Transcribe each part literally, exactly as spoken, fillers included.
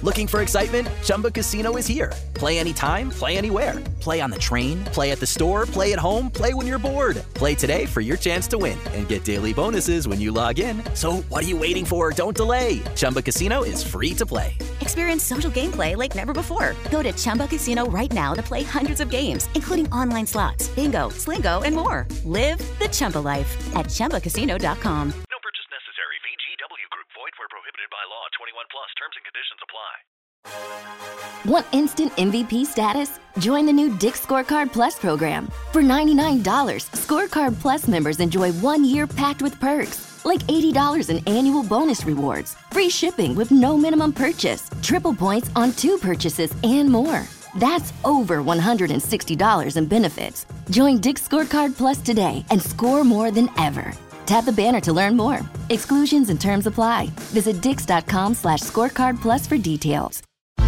Looking for excitement? Chumba Casino is here. Play anytime, play anywhere. Play on the train, play at the store, play at home, play when you're bored. Play today for your chance to win and get daily bonuses when you log in. So what are you waiting for? Don't delay. Chumba Casino is free to play. Experience social gameplay like never before. Go to Chumba Casino right now to play hundreds of games, including online slots, bingo, Slingo, and more. Live the Chumba life at Chumba Casino dot com. No purchase necessary. V G W Group. Void where prohibited by law. twenty-one plus. Terms and conditions apply. Want instant M V P status? Join the new Dick's Scorecard Plus program. For ninety-nine dollars, Scorecard Plus members enjoy one year packed with perks, like eighty dollars in annual bonus rewards, free shipping with no minimum purchase, triple points on two purchases, and more. That's over one hundred sixty dollars in benefits. Join Dick's Scorecard Plus today and score more than ever. Tap the banner to learn more. Exclusions and terms apply. Visit dix.com slash scorecard plus for details.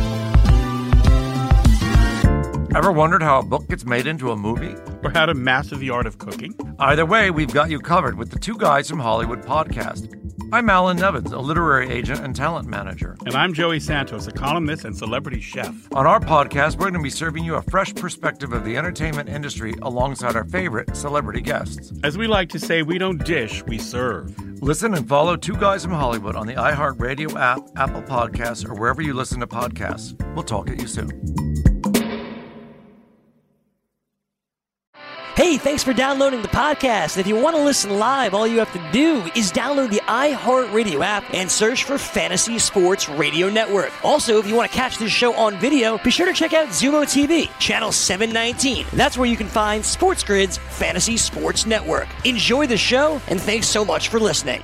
Ever wondered how a book gets made into a movie? Or how to master the art of cooking? Either way, we've got you covered with the Two Guys from Hollywood podcast. I'm Alan Nevins, a literary agent and talent manager. And I'm Joey Santos, a columnist and celebrity chef. On our podcast, we're going to be serving you a fresh perspective of the entertainment industry alongside our favorite celebrity guests. As we like to say, we don't dish, we serve. Listen and follow Two Guys from Hollywood on the iHeartRadio app, Apple Podcasts, or wherever you listen to podcasts. We'll talk at you soon. Hey, thanks for downloading the podcast. If you want to listen live, all you have to do is download the iHeartRadio app and search for Fantasy Sports Radio Network. Also, if you want to catch this show on video, be sure to check out Zumo T V, channel seven nineteen. That's where you can find Sports Grid's Fantasy Sports Network. Enjoy the show, and thanks so much for listening.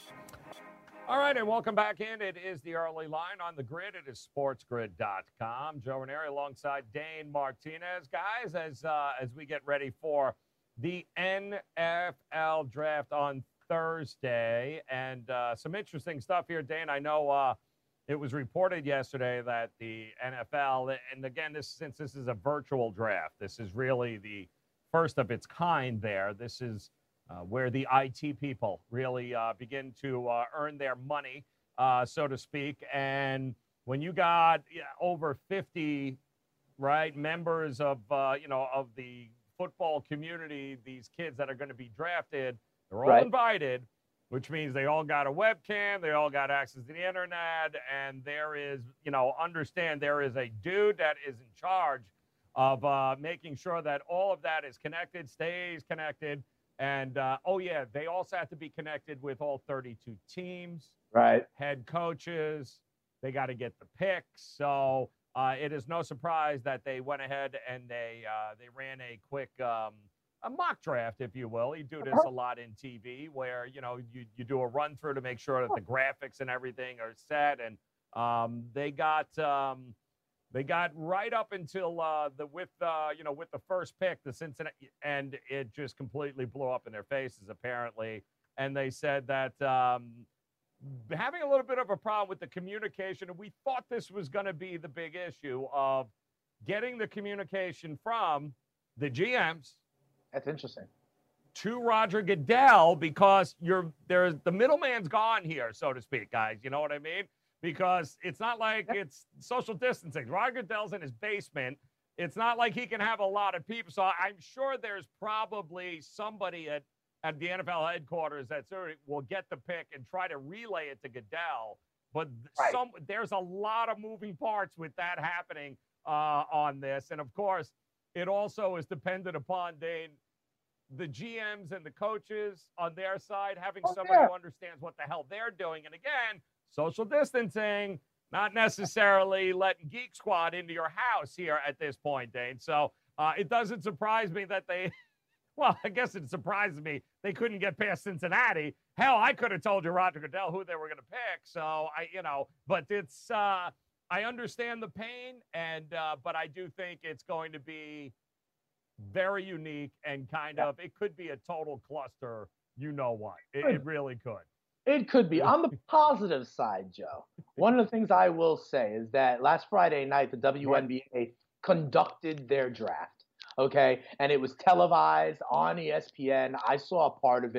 All right, and welcome back in. It is the early line on the grid. It is sports grid dot com. Joe Ranieri alongside Dane Martinez. Guys, as uh, as we get ready for the N F L draft on Thursday, and uh, some interesting stuff here, Dane. I know uh, it was reported yesterday that the N F L, and again, this since this is a virtual draft, this is really the first of its kind there. This is Uh, where the I T people really uh, begin to uh, earn their money, uh, so to speak. And when you got yeah, over fifty, right, members of, uh, you know, of the football community, these kids that are going to be drafted, they're all right. invited, which means they all got a webcam, they all got access to the internet, and there is, you know, understand there is a dude that is in charge of uh, making sure that all of that is connected, stays connected. And, uh, oh, yeah, they also have to be connected with all thirty-two teams, right? Head coaches. They got to get the picks. So uh, it is no surprise that they went ahead and they uh, they ran a quick um, a mock draft, if you will. You do this a lot in T V where, you know, you, you do a run through to make sure that the graphics and everything are set. And um, they got um, – They got right up until uh, the with uh, you know with the first pick, the Cincinnati, and it just completely blew up in their faces apparently. And they said that um, having a little bit of a problem with the communication, and we thought this was going to be the big issue of getting the communication from the G Ms. That's interesting. To Roger Goodell, because you're there's the middleman's gone here, so to speak, guys. You know what I mean? Because it's not like it's social distancing. Roger Goodell's in his basement. It's not like he can have a lot of people. So I'm sure there's probably somebody at, at the N F L headquarters that will get the pick and try to relay it to Goodell. But right. some there's a lot of moving parts with that happening uh, on this. And, of course, it also is dependent upon, Dane, the G Ms and the coaches on their side having oh, somebody yeah. who understands what the hell they're doing. And, again, social distancing, not necessarily letting Geek Squad into your house here at this point, Dane. So uh, it doesn't surprise me that they, well, I guess it surprises me they couldn't get past Cincinnati. Hell, I could have told you, Roger Goodell, who they were going to pick. So, I, you know, but it's, uh, I understand the pain, and, uh, but I do think it's going to be very unique and kind of, it could be a total cluster, you know what. It, it really could. It could be. On the positive side, Joe, one of the things I will say is that last Friday night, the W N B A conducted their draft, okay? And it was televised on E S P N. I saw a part of it.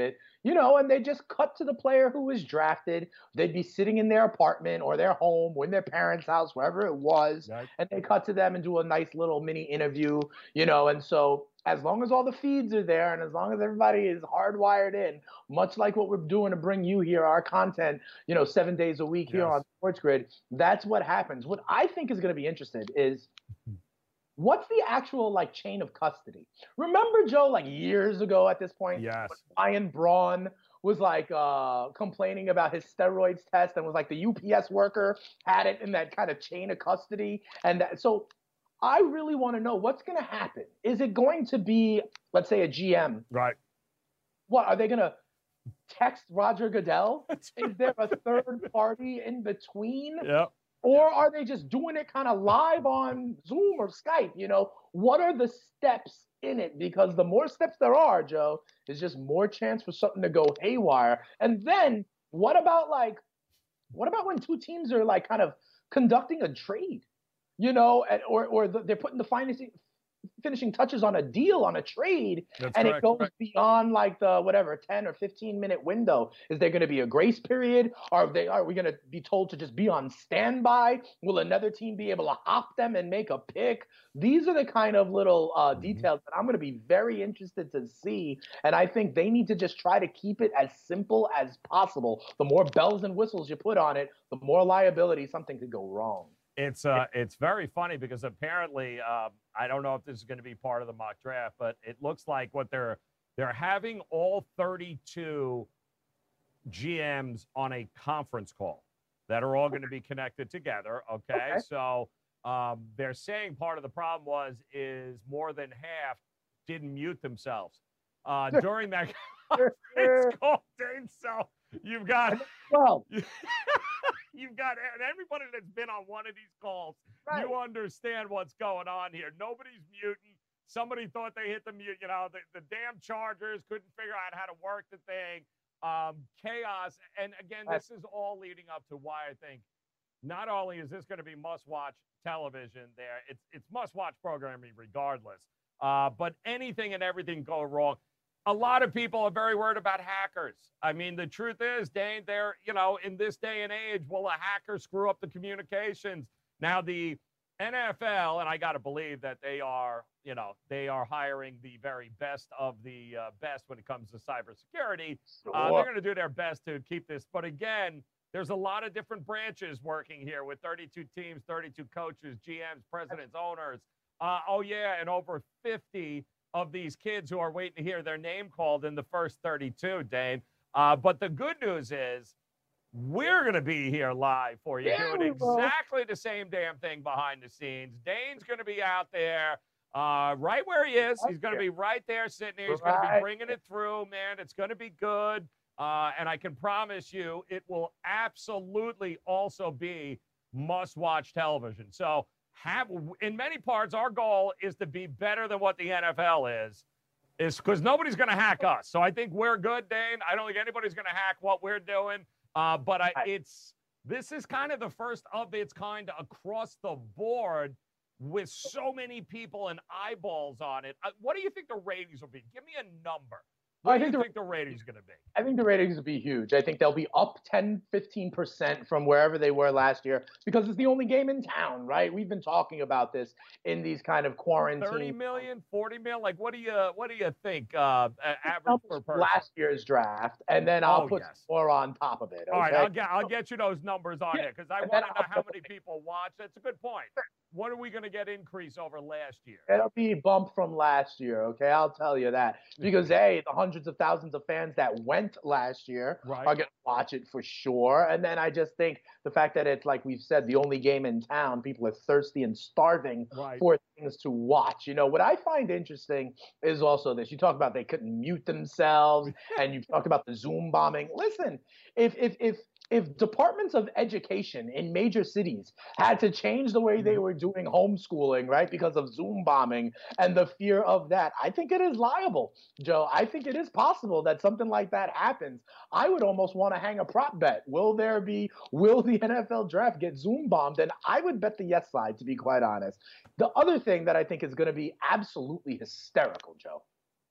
You know, and they just cut to the player who was drafted. They'd be sitting in their apartment or their home or in their parents' house, wherever it was, Right. and they cut to them and do a nice little mini interview, you know. And so as long as all the feeds are there and as long as everybody is hardwired in, much like what we're doing to bring you here, our content, you know, seven days a week here Yes. on Sports Grid, that's what happens. What I think is going to be interesting is what's the actual like chain of custody? Remember, Joe, like years ago at this point, Yes. when Ryan Braun was like uh, complaining about his steroids test and was like the U P S worker had it in that kind of chain of custody. And that, so I really want to know what's going to happen. Is it going to be, let's say, a G M? Right. What, are they going to text Roger Goodell? Is there a third party in between? Yep. Or are they just doing it kind of live on Zoom or Skype? You know, what are the steps in it? Because the more steps there are, Joe, is just more chance for something to go haywire. And then what about like, what about when two teams are like kind of conducting a trade, you know, and, or or the, they're putting the finishing finishing touches on a deal, on a trade, That's and correct. it goes Right. beyond like the whatever ten or fifteen minute window. Is there going to be a grace period? Are they are we going to be told to just be on standby? Will another team be able to hop them and make a pick? These are the kind of little uh, Mhm. details that I'm going to be very interested to see, and I think they need to just try to keep it as simple as possible. The more bells and whistles you put on it, the more liability something could go wrong. It's uh, it's very funny because apparently, um, I don't know if this is going to be part of the mock draft, but it looks like what they're they're having all thirty-two G Ms on a conference call that are all going to be connected together. Okay, Okay. so um, they're saying part of the problem was is more than half didn't mute themselves uh, during that conference call. Dane. So you've got. Well, You've got and everybody that's been on one of these calls, Right. you understand what's going on here. Nobody's muting. Somebody thought they hit the mute. You know, the, the damn Chargers couldn't figure out how to work the thing. Um, chaos. And again, this is all leading up to why I think not only is this going to be must-watch television there, it's it's must-watch programming regardless. Uh, but anything and everything go wrong. A lot of people are very worried about hackers. I mean, the truth is, Dane, they're, you know, in this day and age, will a hacker screw up the communications? Now, the N F L, and I got to believe that they are, you know, they are hiring the very best of the uh, best when it comes to cybersecurity. Uh, they're going to do their best to keep this. But again, there's a lot of different branches working here with thirty-two teams, thirty-two coaches, G Ms, presidents, owners. Uh, oh, yeah, and over fifty of these kids who are waiting to hear their name called in the first thirty-two, Dane. Uh, but the good news is we're going to be here live for you, Yeah, doing we will. exactly the same damn thing behind the scenes. Dane's going to be out there uh, right where he is. He's going to be right there sitting here. He's going to be Right. bringing it through, man. It's going to be good. Uh, and I can promise you it will absolutely also be must-watch television. So have in many parts, our goal is to be better than what the N F L is, is because nobody's going to hack us. So I think we're good, Dane. I don't think anybody's going to hack what we're doing. Uh, but I, it's this is kind of the first of its kind across the board with so many people and eyeballs on it. Uh, what do you think the ratings will be? Give me a number. What I do think you the- think the ratings are going to be? I think the ratings will be huge. I think they'll be up ten, fifteen percent from wherever they were last year because it's the only game in town, right? We've been talking about this in these kind of quarantine. thirty million, forty million? Like, what do you what do you think uh, a- average numbers per from person? last year's draft, and then I'll Oh, put yes. more on top of it. All right, okay? I'll get I'll get you those numbers on Yeah, there because I and want then to know I'll how put- many people watch. That's a good point. What are we going to get increase over last year? It'll be bumped from last year, okay? I'll tell you that. Because, A, the hundreds of thousands of fans that went last year Right. are going to watch it for sure. And then I just think the fact that it's, like we've said, the only game in town, people are thirsty and starving Right. for things to watch. You know, what I find interesting is also this. You talk about they couldn't mute themselves, and you talk about the Zoom bombing. Listen, if if if if departments of education in major cities had to change the way they were doing homeschooling, right, because of Zoom bombing and the fear of that, I think it is liable, Joe. I think it is possible that something like that happens. I would almost want to hang a prop bet. Will there be, will the N F L draft get Zoom bombed? And I would bet the yes side, to be quite honest. The other thing that I think is going to be absolutely hysterical, Joe,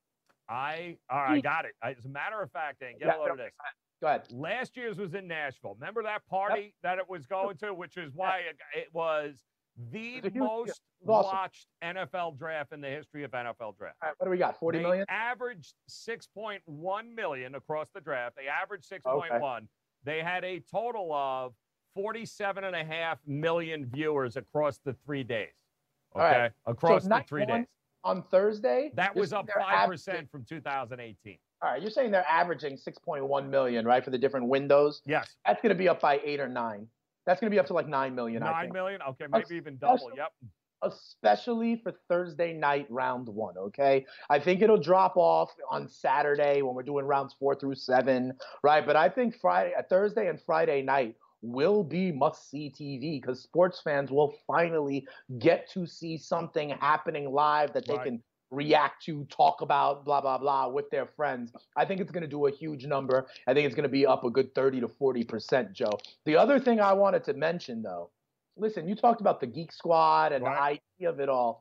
I all right, I got it. I, as a matter of fact, Dan, get Yeah, a load no, of this. Go ahead. Last year's was in Nashville. Remember that party Yep. that it was going to, which is why it, it was the It was a huge most deal. It was awesome. watched N F L draft in the history of N F L draft. All right, what do we got? Forty they million. averaged six point one million across the draft. They averaged six point one. Okay. They had a total of forty-seven and a half million viewers across the three days. Okay, All right. across So the night three one days. On Thursday, That you're was saying up they're five averaging- percent from two thousand eighteen. All right, you're saying they're averaging six point one million, right, for the different windows? Yes. That's going to be up by eight or nine. That's going to be up to like nine million. I Nine think. million? Okay, maybe even double. Especially- Yep. Especially for Thursday night round one, okay? I think it'll drop off on Saturday when we're doing rounds four through seven, right? But I think Friday, uh, Thursday and Friday night will be must-see T V because sports fans will finally get to see something happening live that they Right. can react to, talk about, blah, blah, blah, with their friends. I think it's going to do a huge number. I think it's going to be up a good thirty to forty percent, Joe. The other thing I wanted to mention, though, listen, you talked about the Geek Squad and Right. the idea of it all.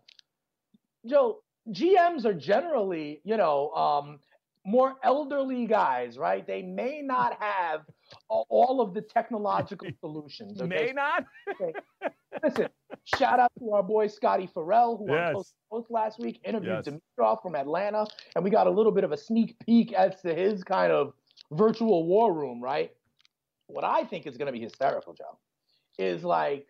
Joe, G Ms are generally, you know, um, more elderly guys, right? They may not have a- all of the technological solutions. Okay? May not? Listen, shout out to our boy Scotty Farrell, who Yes. on Coast to Coast last week interviewed Yes. Dimitrov from Atlanta, and we got a little bit of a sneak peek as to his kind of virtual war room, right? What I think is going to be hysterical, Joe, is like,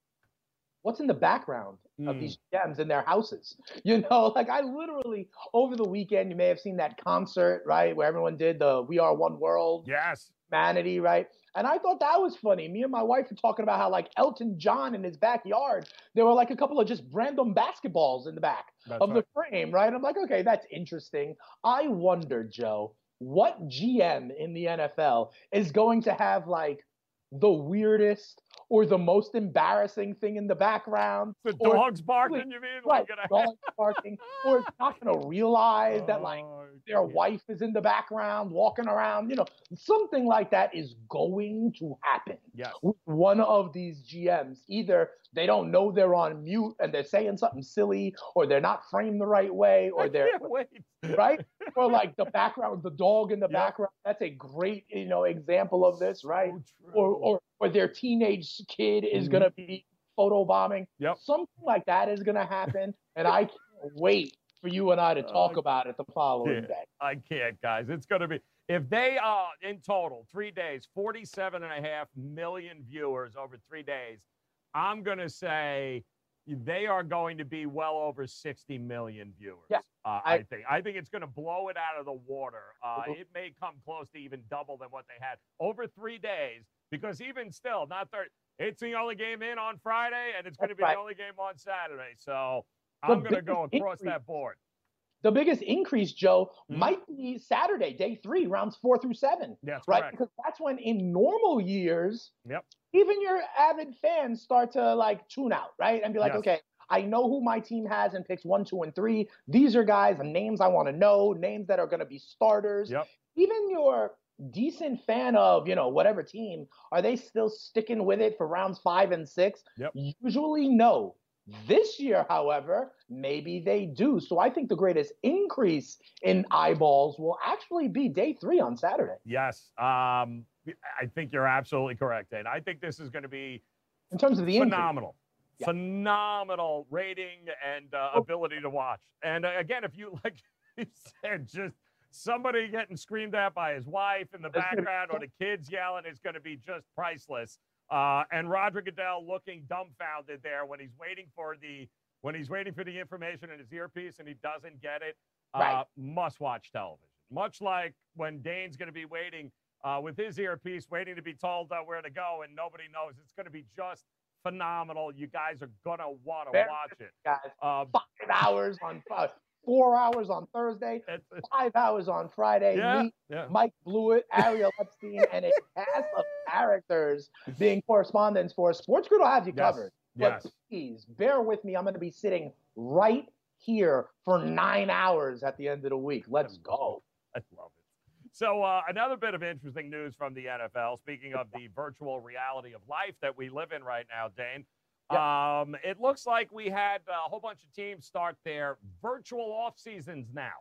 what's in the background of Mm. these gems in their houses? You know, like I literally, over the weekend, you may have seen that concert, right, where everyone did the We Are One World, Yes. humanity, right? And I thought that was funny. Me and my wife were talking about how, like, Elton John in his backyard, there were like a couple of just random basketballs in the back That's of right. the frame, right? I'm like, okay, that's interesting. I wonder, Joe, what G M in the N F L is going to have like the weirdest or the most embarrassing thing in the background? The or- dog's barking, you mean? Right, Like, dog barking, or it's not going to realize that like Oh, their yeah. wife is in the background walking around. You know, something like that is going to happen Yes. with one of these G Ms. Either they don't know they're on mute and they're saying something silly, or they're not framed the right way, or I they're can't wait. right, or like the background, the dog in the Yep. background. That's a great, you know, example of this, right? So true. Or or or their teenage kid is Mhm. gonna be photo bombing. Yep. Something like that is gonna happen, and I can't wait for you and I to talk Uh, about it the following yeah. day. I can't, guys. It's going to be, if they are in total, three days, forty-seven and a half million viewers over three days, I'm going to say they are going to be well over sixty million viewers. Yeah, uh, I, I- think. I think it's going to blow it out of the water. Uh, Mhm. it may come close to even double than what they had over three days, because even still, not thirty. It's the only game in on Friday, and it's going to That's be right. the only game on Saturday. So The I'm going to go biggest across increase- that board. The biggest increase, Joe, Mhm. might be Saturday, day three, rounds four through seven. That's right? correct. Because that's when in normal years, Yep. even your avid fans start to like tune out, right? And be like, Yes. okay, I know who my team has in picks one, two, and three. These are guys and names I want to know, names that are going to be starters. Yep. Even your decent fan of, you know, whatever team, are they still sticking with it for rounds five and six? Yep. Usually no. This year, however, maybe they do. So I think the greatest increase in eyeballs will actually be day three on Saturday. Yes. Um, I think you're absolutely correct, and I think this is going to be In terms of the increase. phenomenal. Yeah. Phenomenal rating and uh, Oh. ability to watch. And uh, again, if you, like you said, just somebody getting screamed at by his wife in the That's gonna be background or the kids yelling is going to be just priceless. Uh, and Roger Goodell looking dumbfounded there when he's waiting for the when he's waiting for the information in his earpiece and he doesn't get it. Uh, Right. Must-watch television. Much like when Dane's going to be waiting uh, with his earpiece, waiting to be told uh, where to go, and nobody knows. It's going to be just phenomenal. You guys are going to want to Very watch it. Guys, Uh, five hours on uh, four hours on Thursday, it's- five hours on Friday. yeah, Meet yeah. Mike Blewett, Ariel Epstein, and a cast of characters being correspondents for Sports Grid will have you Yes, covered. But yes. please bear with me. I'm going to be sitting right here for nine hours at the end of the week. Let's go. I love it. So uh, another bit of interesting news from the N F L, speaking of the virtual reality of life that we live in right now, Dane. Yep. Um, it looks like we had a whole bunch of teams start their virtual off seasons now.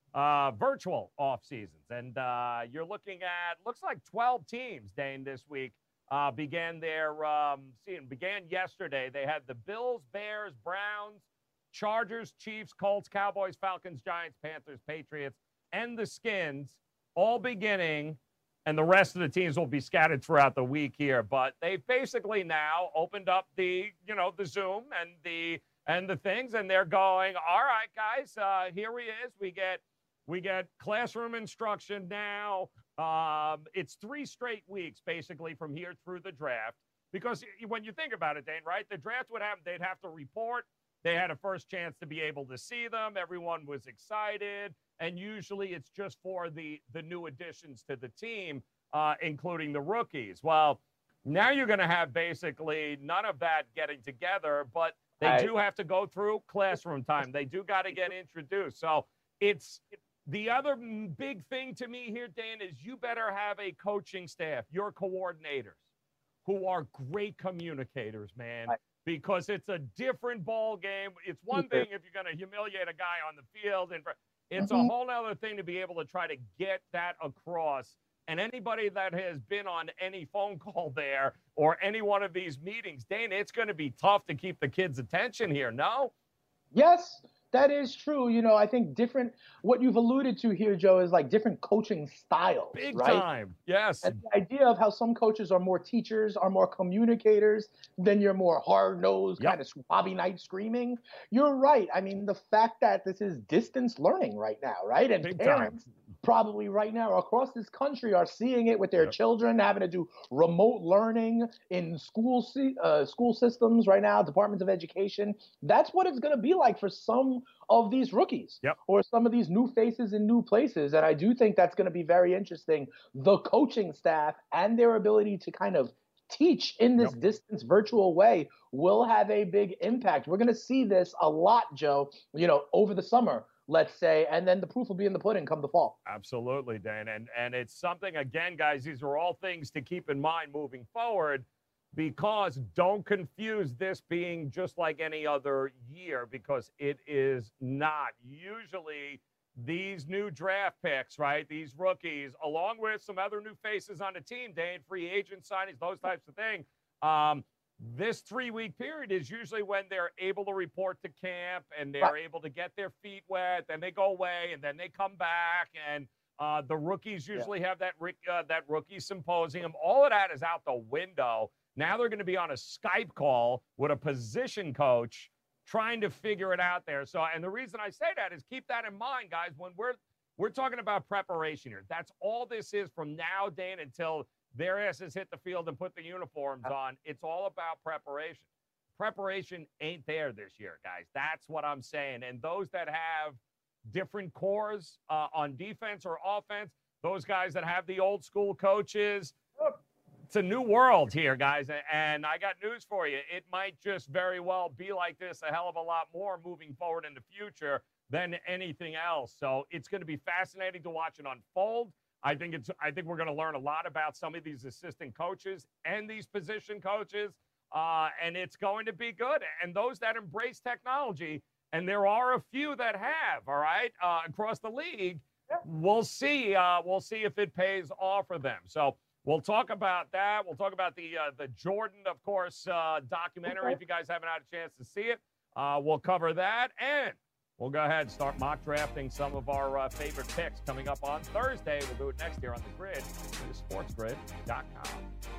uh, virtual off seasons. And uh, you're looking at, looks like twelve teams, Dane, this week uh, began their um, season, began yesterday. They had the Bills, Bears, Browns, Chargers, Chiefs, Colts, Cowboys, Falcons, Giants, Panthers, Patriots, and the Skins all beginning, and the rest of the teams will be scattered throughout the week here. But they've basically now opened up the, you know, the Zoom and the and the things, and they're going, all right, guys, uh, here he is. We get we get classroom instruction now. Um, it's three straight weeks, basically, from here through the draft. Because when you think about it, Dane, right, the draft would have, they'd have to report. They had a first chance to be able to see them. Everyone was excited. And usually it's just for the, the new additions to the team, uh, including the rookies. Well, now you're going to have basically none of that getting together, but they I, do have to go through classroom time. They do got to get introduced. So it's the other big thing to me here, Dan, is you better have a coaching staff, your coordinators, who are great communicators, man. I, Because it's a different ball game. It's one thing if you're going to humiliate a guy on the field. And it's mm-hmm. a whole other thing to be able to try to get that across. And anybody that has been on any phone call there or any one of these meetings, Dana, it's going to be tough to keep the kids' attention here, no? Yes, that is true. You know, I think different, what you've alluded to here, Joe, is like different coaching styles. Big right? time, yes. And the idea of how some coaches are more teachers, are more communicators, then you're more hard-nosed, yep. kind of swabby night screaming. You're right. I mean, the fact that this is distance learning right now, right? And Big parents time. probably right now across this country are seeing it with their yep. children, having to do remote learning in school, uh, school systems right now, departments of education. That's what it's going to be like for some of these rookies yep. or some of these new faces in new places. And I do think that's going to be very interesting. The coaching staff and their ability to kind of teach in this yep. distance virtual way will have a big impact. We're going to see this a lot, Joe, you know, over the summer, let's say, and then the proof will be in the pudding come the fall. Absolutely, Dan. And, and it's something, again, guys, these are all things to keep in mind moving forward. Because don't confuse this being just like any other year, because it is not. Usually these new draft picks, right, these rookies, along with some other new faces on the team, Dane, free agent signings, those types of things, um, this three-week period is usually when they're able to report to camp and they're right. able to get their feet wet, then they go away, and then they come back, and uh, the rookies usually yeah. have that, uh, that rookie symposium. All of that is out the window. Now they're going to be on a Skype call with a position coach trying to figure it out there. So, and the reason I say that is keep that in mind, guys, when we're we're talking about preparation here. That's all this is from now, Dan, until their asses hit the field and put the uniforms on. It's all about preparation. Preparation ain't there this year, guys. That's what I'm saying. And those that have different cores uh, on defense or offense, those guys that have the old school coaches, it's a new world here, guys, and I got news for you. It might just very well be like this a hell of a lot more moving forward in the future than anything else. So it's going to be fascinating to watch it unfold. I think it's. I think we're going to learn a lot about some of these assistant coaches and these position coaches, uh, and it's going to be good. And those that embrace technology, and there are a few that have, all right, uh, across the league, we'll see. Uh, we'll see if it pays off for them. So. We'll talk about that. We'll talk about the uh, the Jordan, of course, uh, documentary. Okay. If you guys haven't had a chance to see it, uh, we'll cover that. And we'll go ahead and start mock drafting some of our uh, favorite picks coming up on Thursday. We'll do it next year on The Grid, to sports grid dot com.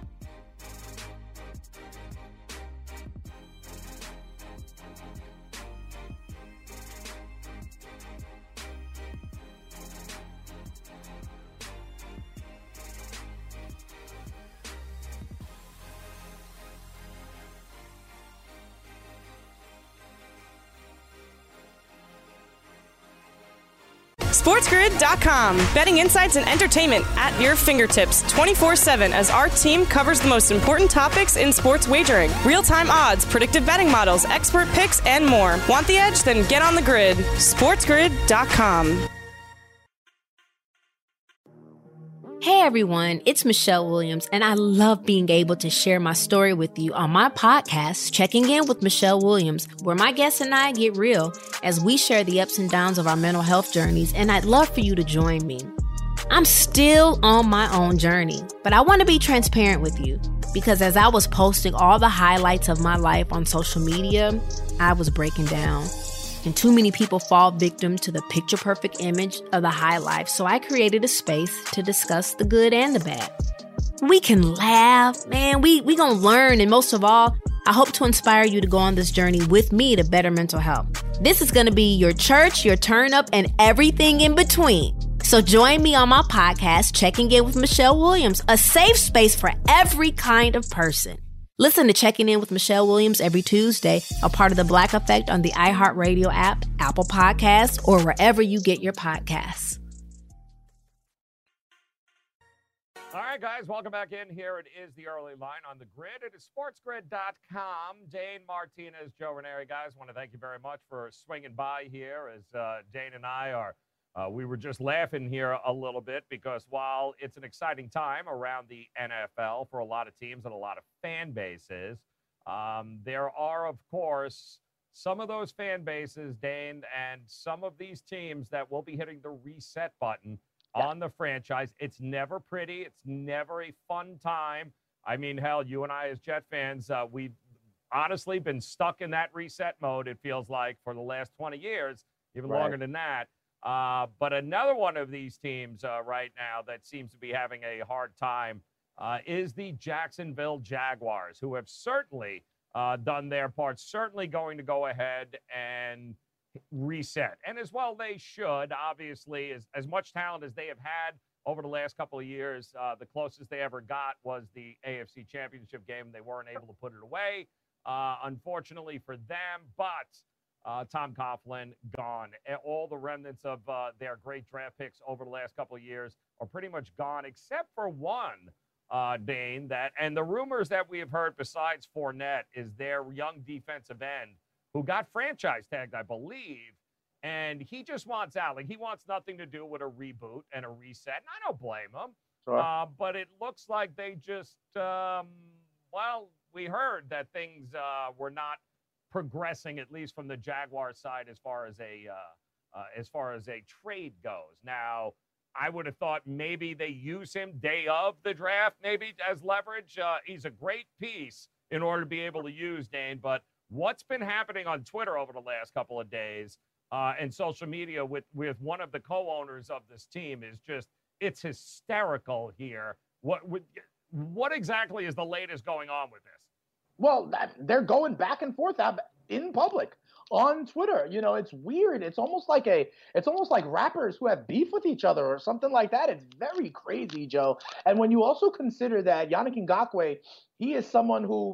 sports grid dot com. Betting insights and entertainment at your fingertips twenty-four seven as our team covers the most important topics in sports wagering. Real-time odds, predictive betting models, expert picks, and more. Want the edge? Then get on the grid. sports grid dot com. Hey everyone, it's Michelle Williams, and I love being able to share my story with you on my podcast, Checking In with Michelle Williams, where my guests and I get real as we share the ups and downs of our mental health journeys, and I'd love for you to join me. I'm still on my own journey, but I want to be transparent with you because as I was posting all the highlights of my life on social media, I was breaking down. And too many people fall victim to the picture-perfect image of the high life, so I created a space to discuss the good and the bad. We can laugh, man, we we gonna learn, and most of all, I hope to inspire you to go on this journey with me to better mental health. This is gonna be your church, your turn up, and everything in between. So join me on my podcast, Checking In with Michelle Williams, a safe space for every kind of person. Listen to Checking In with Michelle Williams every Tuesday, a part of the Black Effect on the iHeartRadio app, Apple Podcasts, or wherever you get your podcasts. All right, guys, welcome back in. Here it is, the early line on the grid. It is sports grid dot com. Dane Martinez, Joe Ranieri. Guys, want to thank you very much for swinging by here as uh, Dane and I are Uh, we were just laughing here a little bit because while it's an exciting time around the N F L for a lot of teams and a lot of fan bases, um, there are, of course, some of those fan bases, Dane, and some of these teams that will be hitting the reset button yeah. on the franchise. It's never pretty. It's never a fun time. I mean, hell, you and I as Jet fans, uh, we've honestly been stuck in that reset mode, it feels like, for the last twenty years, even right. longer than that. Uh, but another one of these teams uh, right now that seems to be having a hard time uh, is the Jacksonville Jaguars, who have certainly uh, done their part, certainly going to go ahead and reset. And as well they should, obviously, as, as much talent as they have had over the last couple of years, uh, the closest they ever got was the A F C Championship game. They weren't able to put it away, uh, unfortunately for them, but Uh, Tom Coughlin gone. All the remnants of uh, their great draft picks over the last couple of years are pretty much gone, except for one, uh, Dane, that, and the rumors that we have heard besides Fournette is their young defensive end who got franchise tagged, I believe, and he just wants out. Like, he wants nothing to do with a reboot and a reset, and I don't blame him. Sure. Uh, but it looks like they just, um, well, we heard that things uh, were not progressing, at least from the Jaguar side, as far as a uh, uh, as far as a trade goes. Now, I would have thought maybe they use him day of the draft, maybe as leverage. Uh, he's a great piece in order to be able to use, Dane. But what's been happening on Twitter over the last couple of days uh, and social media with with one of the co-owners of this team is just, it's hysterical here. What what, what exactly is the latest going on with this? Well, that, they're going back and forth in public on Twitter. You know, it's weird. It's almost like a, it's almost like rappers who have beef with each other or something like that. It's very crazy, Joe. And when you also consider that Yannick Ngakoue, he is someone who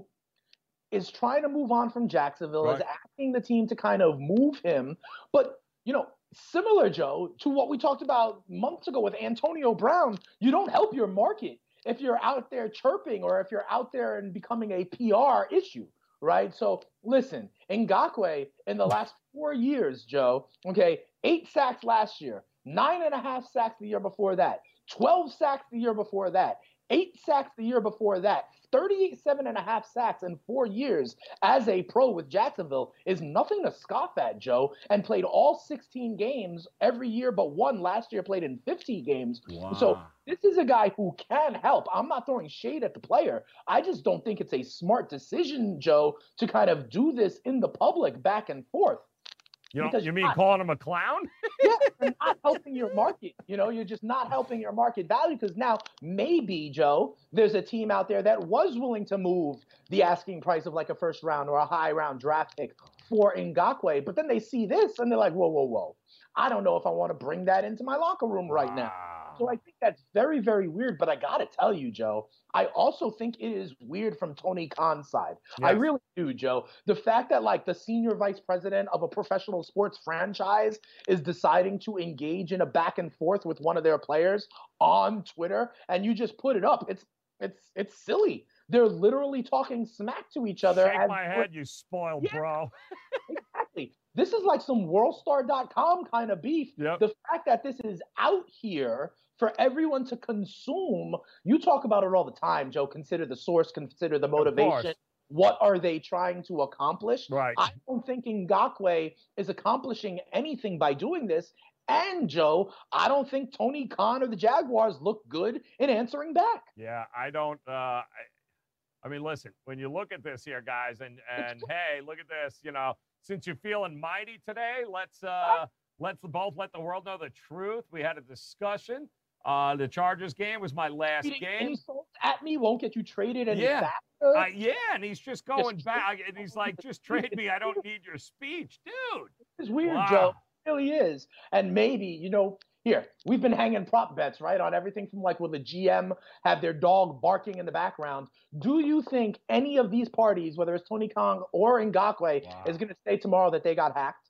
is trying to move on from Jacksonville, right. is asking the team to kind of move him. But, you know, similar, Joe, to what we talked about months ago with Antonio Brown, you don't help your market if you're out there chirping or if you're out there and becoming a P R issue, right? So listen, Ngakoue in the last four years, Joe, okay, eight sacks last year, nine and a half sacks the year before that, twelve sacks the year before that, eight sacks the year before that, thirty-seven and a half sacks in four years as a pro with Jacksonville is nothing to scoff at, Joe, and played all sixteen games every year but one last year, played in fifty games. Wow. So this is a guy who can help. I'm not throwing shade at the player. I just don't think it's a smart decision, Joe, to kind of do this in the public back and forth. You know, you mean not, calling him a clown? Yeah, you're not helping your market. You know, you're just not helping your market value because now maybe, Joe, there's a team out there that was willing to move the asking price of like a first round or a high round draft pick for Ngakoue, but then they see this and they're like, whoa, whoa, whoa. I don't know if I want to bring that into my locker room right now. So I think that's very, very weird. But I got to tell you, Joe, I also think it is weird from Tony Khan's side. Yes. I really do, Joe. The fact that like the senior vice president of a professional sports franchise is deciding to engage in a back and forth with one of their players on Twitter and you just put it up. It's it's it's silly. They're literally talking smack to each other. Shake my head, you spoiled yeah. bro. Exactly. This is like some world star dot com kind of beef. Yep. The fact that this is out here for everyone to consume. You talk about it all the time, Joe. Consider the source, consider the motivation. What are they trying to accomplish? Right. I don't think Ngakoue is accomplishing anything by doing this. And, Joe, I don't think Tony Khan or the Jaguars look good in answering back. Yeah, I don't uh, – I, I mean, listen, when you look at this here, guys, and, and hey, look at this, you know, since you're feeling mighty today, let's uh, let's both let the world know the truth. We had a discussion. Uh, the Chargers game was my last Eating game. insults at me won't get you traded any Yeah. faster. Uh, yeah, and he's just going Just back, and he's like, just trade me. I don't need your speech. Dude. It's weird, Wow. Joe. It really is. And maybe, you know, here, we've been hanging prop bets, right, on everything from like will the G M have their dog barking in the background. Do you think any of these parties, whether it's Tony Khan or Ngakoue, Wow. is going to say tomorrow that they got hacked?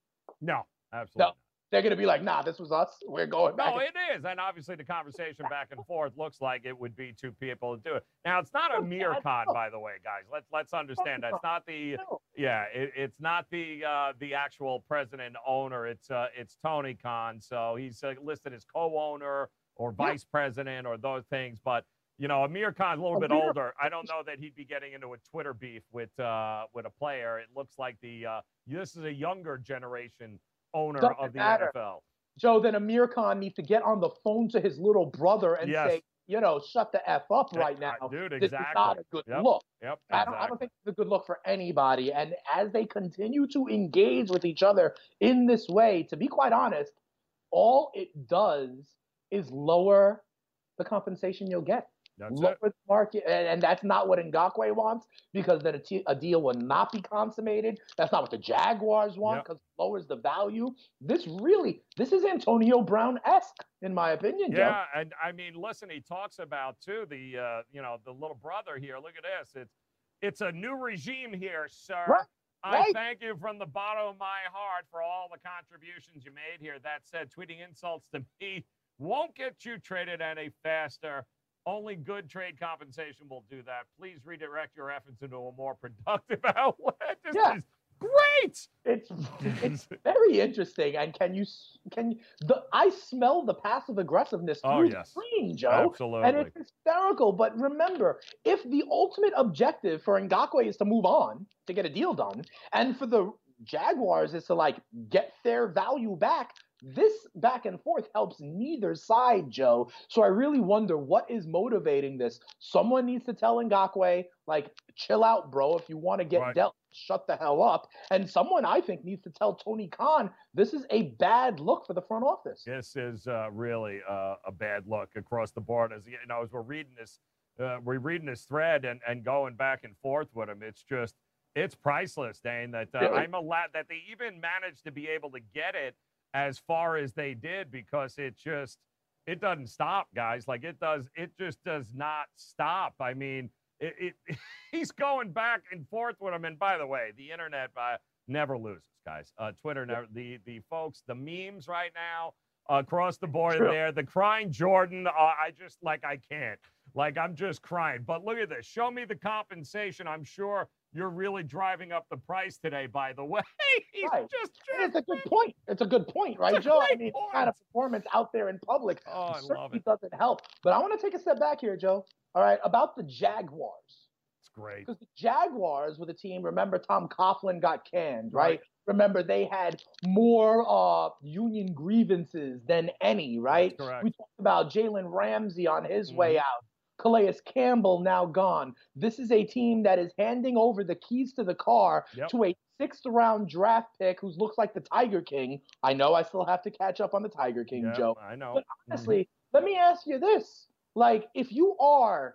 No, absolutely. No. They're going to be like, nah, this was us. We're going back. No, it is. And obviously the conversation back and forth looks like it would be two people to do it. Now, it's not Amir Khan, by the way, guys. Let's let's understand that. It's not the yeah, it, it's not the uh, the actual president owner. It's uh, it's Tony Khan. So he's uh, listed as co-owner or vice president or those things. But you know, Amir Khan's a little bit Amir- older. I don't know that he'd be getting into a Twitter beef with uh, with a player. It looks like the uh, this is a younger generation owner Doesn't of the matter. N F L. Joe, then Amir Khan needs to get on the phone to his little brother and Yes. say, you know, shut the F up right Uh, now. dude, This is exactly. not a good Yep. look. Yep. I don't, I exactly. don't think it's a good look for anybody. And as they continue to engage with each other in this way, to be quite honest, all it does is lower the compensation you'll get. That's lower it. the market, and, and that's not what Ngakoue wants, because then a, t- a deal will not be consummated. That's not what the Jaguars want, Yep. because it lowers the value. This really, this is Antonio Brown-esque, in my opinion, Joe. Yeah, and I mean, listen, he talks about too the uh, you know the little brother here. Look at this. It's it's a new regime here, sir. Right, I right. thank you from the bottom of my heart for all the contributions you made here. That said, tweeting insults to me won't get you traded any faster. Only good trade compensation will do that. Please redirect your efforts into a more productive outlet. This Yeah. is great. It's it's very interesting, and can you s- can you, the I smell the passive aggressiveness through Oh, the yes. screen, Joe, Absolutely. and it's hysterical. But remember, if the ultimate objective for Ngakoue is to move on to get a deal done, and for the Jaguars is to like get their value back, this back and forth helps neither side, Joe. So I really wonder what is motivating this. Someone needs to tell Ngakoue, like, chill out, bro. If you want to get Right. dealt, shut the hell up. And someone, I think, needs to tell Tony Khan this is a bad look for the front office. This is uh, really uh, a bad look across the board. As you know, as we're reading this, uh, we're reading this thread and, and going back and forth with him. It's just, it's priceless, Dane. That uh, Really? I'm allowed that they even managed to be able to get it as far as they did, because it just, it doesn't stop, guys. Like it does, it just does not stop. I mean, it, it he's going back and forth with them. And by the way, the internet uh, never loses, guys. Uh, Twitter never. The the folks, the memes right now uh, across the board True. there. The crying Jordan. Uh, I just like I can't. Like I'm just crying. But look at this. Show me the compensation. I'm sure you're really driving up the price today. By the way, he's Right. just. And it's a good point. It's a good point, right, It's a Joe? I great mean, point. this kind of performance out there in public Oh, I certainly love it. doesn't help. But I want to take a step back here, Joe. All right, about the Jaguars. It's great. Because the Jaguars were the team, remember Tom Coughlin got canned, right? Right. Remember they had more uh, union grievances than any, right? That's correct. We talked about Jalen Ramsey on his Mhm. way out. Calais Campbell now gone. This is a team that is handing over the keys to the car Yep. to a sixth round draft pick who looks like the Tiger King. I know I still have to catch up on the Tiger King, Yeah, Joe. I know. But honestly, let me ask you this. Like, if you are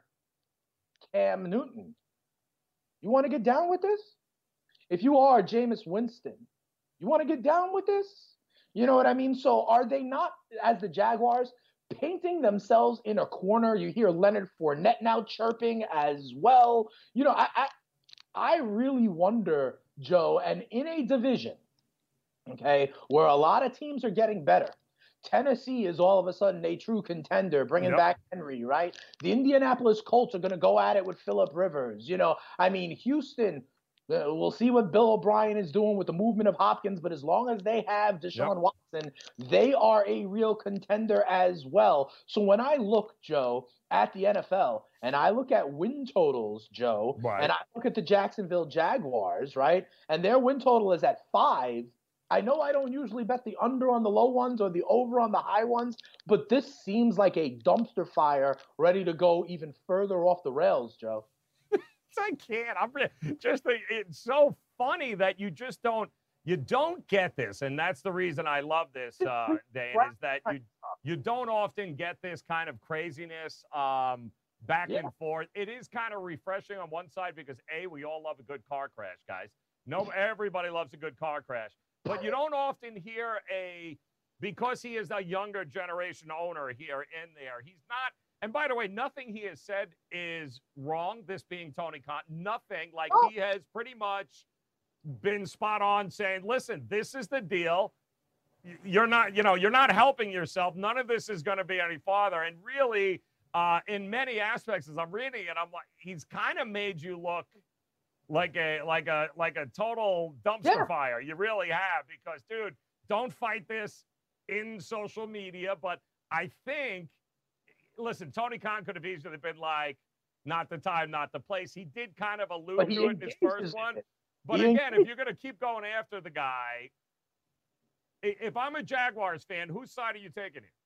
Cam Newton, you want to get down with this? If you are Jameis Winston, you want to get down with this? You know what I mean? So are they not, as the Jaguars, painting themselves in a corner? You hear Leonard Fournette now chirping as well. You know, I, I, I really wonder, Joe, and in a division, okay, where a lot of teams are getting better, Tennessee is all of a sudden a true contender, bringing Yep. back Henry, right? The Indianapolis Colts are going to go at it with Phillip Rivers. You know, I mean, Houston, Uh, we'll see what Bill O'Brien is doing with the movement of Hopkins, but as long as they have Deshaun yep. Watson, they are a real contender as well. So when I look, Joe, at the N F L, and I look at win totals, Joe, right. and I look at the Jacksonville Jaguars, right, and their win total is at five, I know I don't usually bet the under on the low ones or the over on the high ones, but this seems like a dumpster fire ready to go even further off the rails, Joe. I can't. I'm just. It's so funny that you just don't. You don't get this, and that's the reason I love this, uh, Dan. Is that you you don't often get this kind of craziness um, back yeah. and forth. It is kind of refreshing on one side because a we all love a good car crash, guys. No, everybody loves a good car crash, but you don't often hear a because he is a younger generation owner here in there. He's not. And by the way, nothing he has said is wrong, this being Tony Khan. Nothing. Like, oh. he has pretty much been spot on saying, listen, this is the deal. You're not, you know, you're not helping yourself. None of this is going to be any farther. And really, uh, in many aspects, as I'm reading it, I'm like, he's kind of made you look like a like a like a total dumpster yeah. fire. You really have, because, dude, don't fight this in social media. But I think, listen, Tony Khan could have easily been like, not the time, not the place. He did kind of allude to it in his first one. But he again, if you're going to keep going after the guy, if I'm a Jaguars fan, whose side are you taking here?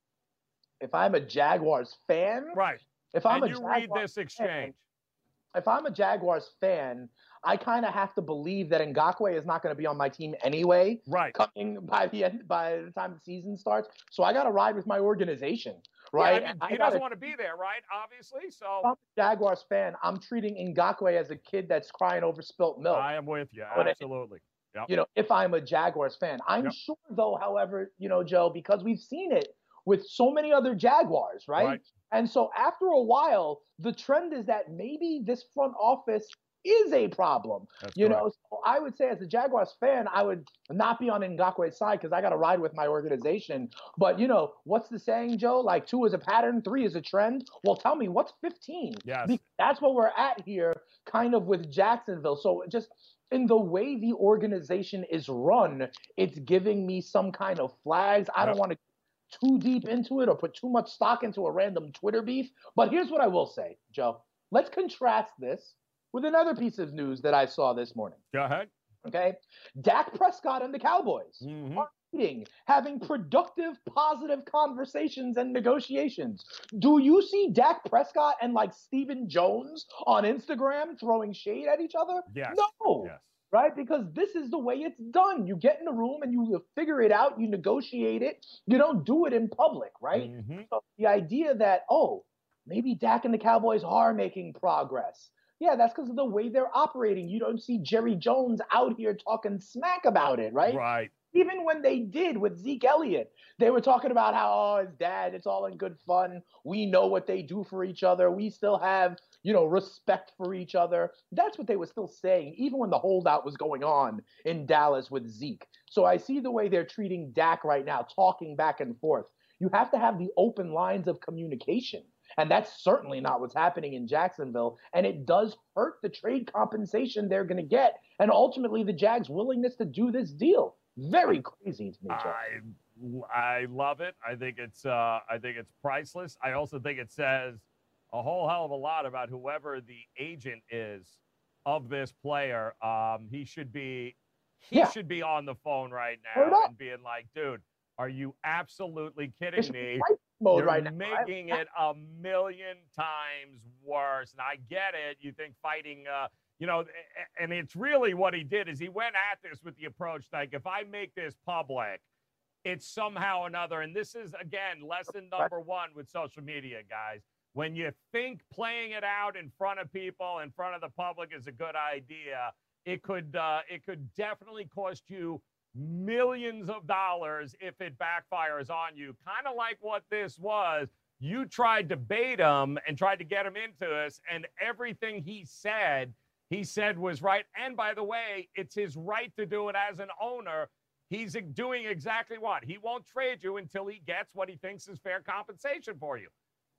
If I'm a Jaguars fan? Right. If I'm and a you Jaguars read this exchange. Fan, if I'm a Jaguars fan, I kind of have to believe that Ngakoue is not going to be on my team anyway. Right. Coming by the end, by the time the season starts. So I got to ride with my organization. Right. Yeah, I mean, I he gotta, doesn't want to be there, right? Obviously. So if I'm a Jaguars fan, I'm treating Ngakoue as a kid that's crying over spilt milk. I am with you. But Absolutely. Yep. You know, if I'm a Jaguars fan, I'm yep. sure though, however, you know, Joe, because we've seen it with so many other Jaguars, right? right? And so after a while, the trend is that maybe this front office is a problem. That's you correct. know, so I would say as a Jaguars fan, I would not be on Ngakoue's side because I got to ride with my organization. But, you know, what's the saying, Joe? Like two is a pattern, three is a trend. Well, tell me, what's fifteen? Yes. Because that's what we're at here kind of with Jacksonville. So just in the way the organization is run, it's giving me some kind of flags. I don't want to too deep into it or put too much stock into a random Twitter beef. But here's what I will say, Joe. Let's contrast this with another piece of news that I saw this morning. Go ahead. Okay. Dak Prescott and the Cowboys mm-hmm. are meeting, having productive, positive conversations and negotiations. Do you see Dak Prescott and like Stephen Jones on Instagram throwing shade at each other? Yes. No. Yes. Right? Because this is the way it's done. You get in a room and you figure it out, you negotiate it. You don't do it in public, right? Mm-hmm. So the idea that, oh, maybe Dak and the Cowboys are making progress. Yeah, that's because of the way they're operating. You don't see Jerry Jones out here talking smack about it, right? Right. Even when they did with Zeke Elliott, they were talking about how, oh, his dad, it's all in good fun. We know what they do for each other. We still have, you know, respect for each other. That's what they were still saying, even when the holdout was going on in Dallas with Zeke. So I see the way they're treating Dak right now, talking back and forth. You have to have the open lines of communication. And that's certainly not what's happening in Jacksonville. And it does hurt the trade compensation they're going to get. And ultimately, the Jags' willingness to do this deal. Very crazy to me, Joe. I, I love it. I think it's uh, I think it's priceless. I also think it says a whole hell of a lot about whoever the agent is of this player. Um, he should be he yeah. should be on the phone right now and being like, dude, are you absolutely kidding me? Mode You're right now. making it a million times worse. And I get it. You think fighting, uh, you know, and it's really what he did is he went at this with the approach like, if I make this public, it's somehow another. And this is, again, lesson number one with social media, guys. When you think playing it out in front of people, in front of the public is a good idea, it could uh, it could definitely cost you millions of dollars if it backfires on you. Kind of like what this was. You tried to bait him and tried to get him into us, and everything he said, he said was right. And by the way, it's his right to do it as an owner. He's doing exactly what? He won't trade you until he gets what he thinks is fair compensation for you.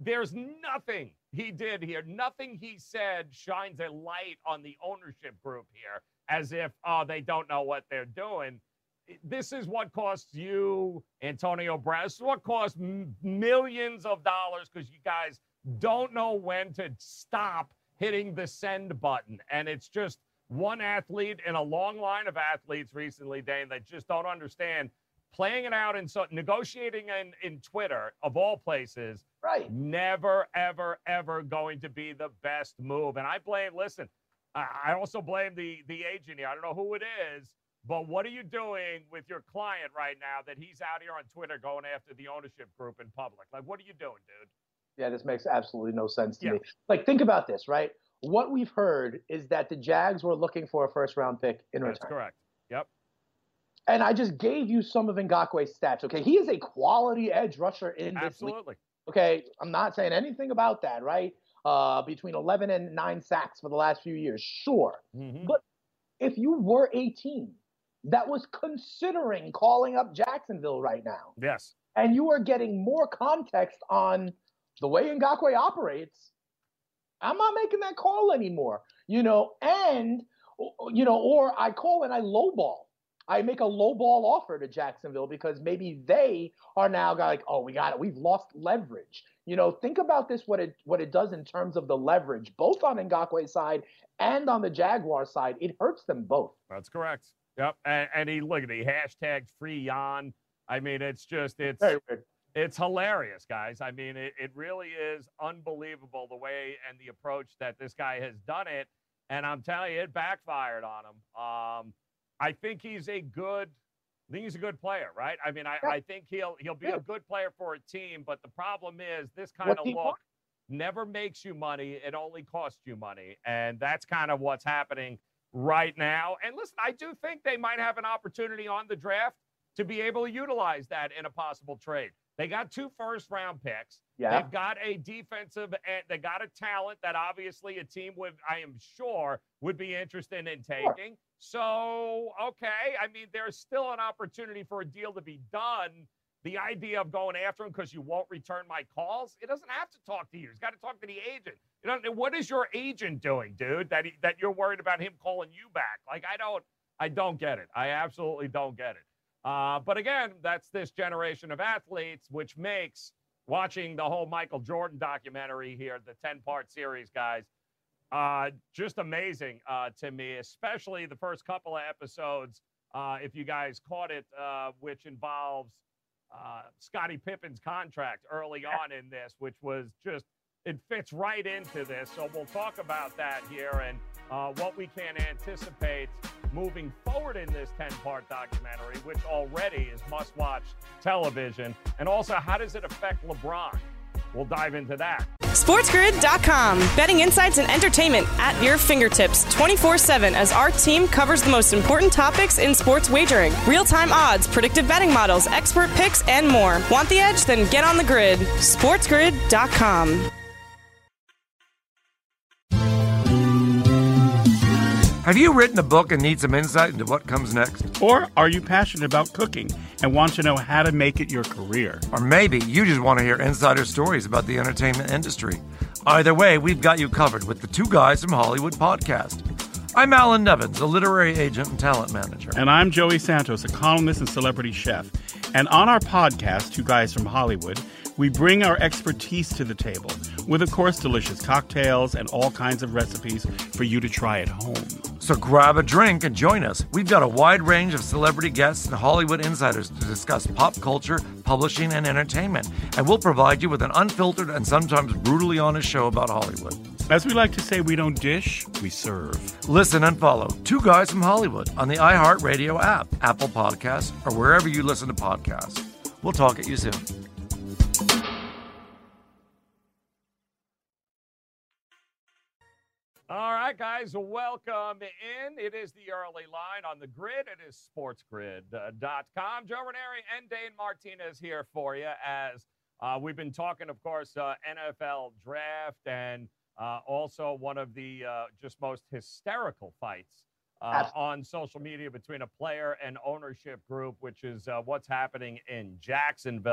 there's nothing he did here. Nothing he said shines a light on the ownership group here as if, oh, they don't know what they're doing. This is what costs you, Antonio Brown. This is what costs m- millions of dollars because you guys don't know when to stop hitting the send button. And it's just one athlete in a long line of athletes recently, Dane, that just don't understand playing it out and so negotiating in, in Twitter, of all places, right? Never, ever, ever going to be the best move. And I blame, listen, I, I also blame the, the agent here. I don't know who it is, but what are you doing with your client right now that he's out here on Twitter going after the ownership group in public? Like, what are you doing, dude? Yeah, this makes absolutely no sense to Yeah. me. Like, think about this, right? What we've heard is that the Jags were looking for a first-round pick in return. That's correct. Yep. And I just gave you some of Ngakoue's stats, okay? He is a quality edge rusher in this Absolutely. league. Okay, I'm not saying anything about that, right? Uh, between eleven and nine sacks for the last few years, sure. Mm-hmm. But if you were a team that was considering calling up Jacksonville right now, yes, and you are getting more context on the way Ngakoue operates, I'm not making that call anymore, you know, and, you know, or I call and I lowball. I make a lowball offer to Jacksonville because maybe they are now like, oh, we got it. We've lost leverage. You know, think about this, what it what it does in terms of the leverage, both on Ngakoue's side and on the Jaguar side. It hurts them both. That's correct. Yep. And, and he, look at the hashtag free Jan. I mean, it's just, it's, Very weird. It's hilarious, guys. I mean, it, it really is unbelievable the way and the approach that this guy has done it. And I'm telling you, it backfired on him. Um, I think he's a good, I think he's a good player, right? I mean, I, yeah. I think he'll he'll be yeah. a good player for a team, but the problem is this kind of look want? never makes you money. It only costs you money. And that's kind of what's happening right now. And listen, I do think they might have an opportunity on the draft to be able to utilize that in a possible trade. They got two first-round picks. Yeah. They've got a defensive, and they got a talent that obviously a team would, I am sure, would be interested in taking. Sure. So, okay, I mean, there's still an opportunity for a deal to be done. The idea of going after him because you won't return my calls, it doesn't have to talk to you. He's got to talk to the agent. You know, what is your agent doing, dude, that he, that you're worried about him calling you back? Like, I don't, I don't get it. I absolutely don't get it. Uh, but again, that's this generation of athletes, which makes watching the whole Michael Jordan documentary here, the ten-part series, guys, uh, just amazing uh, to me, especially the first couple of episodes, uh, if you guys caught it, uh, which involves uh, Scottie Pippen's contract early on in this, which was just, it fits right into this. So we'll talk about that here and uh, what we can anticipate moving forward in this ten-part documentary, which already is must-watch television. And also, how does it affect LeBron? We'll dive into that. SportsGrid dot com. Betting insights and entertainment at your fingertips twenty-four seven as our team covers the most important topics in sports wagering. Real-time odds, predictive betting models, expert picks, and more. Want the edge? Then get on the grid. SportsGrid dot com. Have you written a book and need some insight into what comes next? Or are you passionate about cooking and want to know how to make it your career? Or maybe you just want to hear insider stories about the entertainment industry. Either way, we've got you covered with the Two Guys from Hollywood podcast. I'm Alan Nevins, a literary agent and talent manager. And I'm Joey Santos, a columnist and celebrity chef. And on our podcast, Two Guys from Hollywood, we bring our expertise to the table with, of course, delicious cocktails and all kinds of recipes for you to try at home. So grab a drink and join us. We've got a wide range of celebrity guests and Hollywood insiders to discuss pop culture, publishing, and entertainment. And we'll provide you with an unfiltered and sometimes brutally honest show about Hollywood. As we like to say, we don't dish, we serve. Listen and follow Two Guys from Hollywood on the iHeartRadio app, Apple Podcasts, or wherever you listen to podcasts. We'll talk at you soon. All right, guys, welcome in. It is the early line on the grid. It is sports grid dot com. Joe Ranieri and Dane Martinez here for you as uh, we've been talking, of course, uh, N F L draft and uh, also one of the uh, just most hysterical fights uh, on social media between a player and ownership group, which is uh, what's happening in Jacksonville.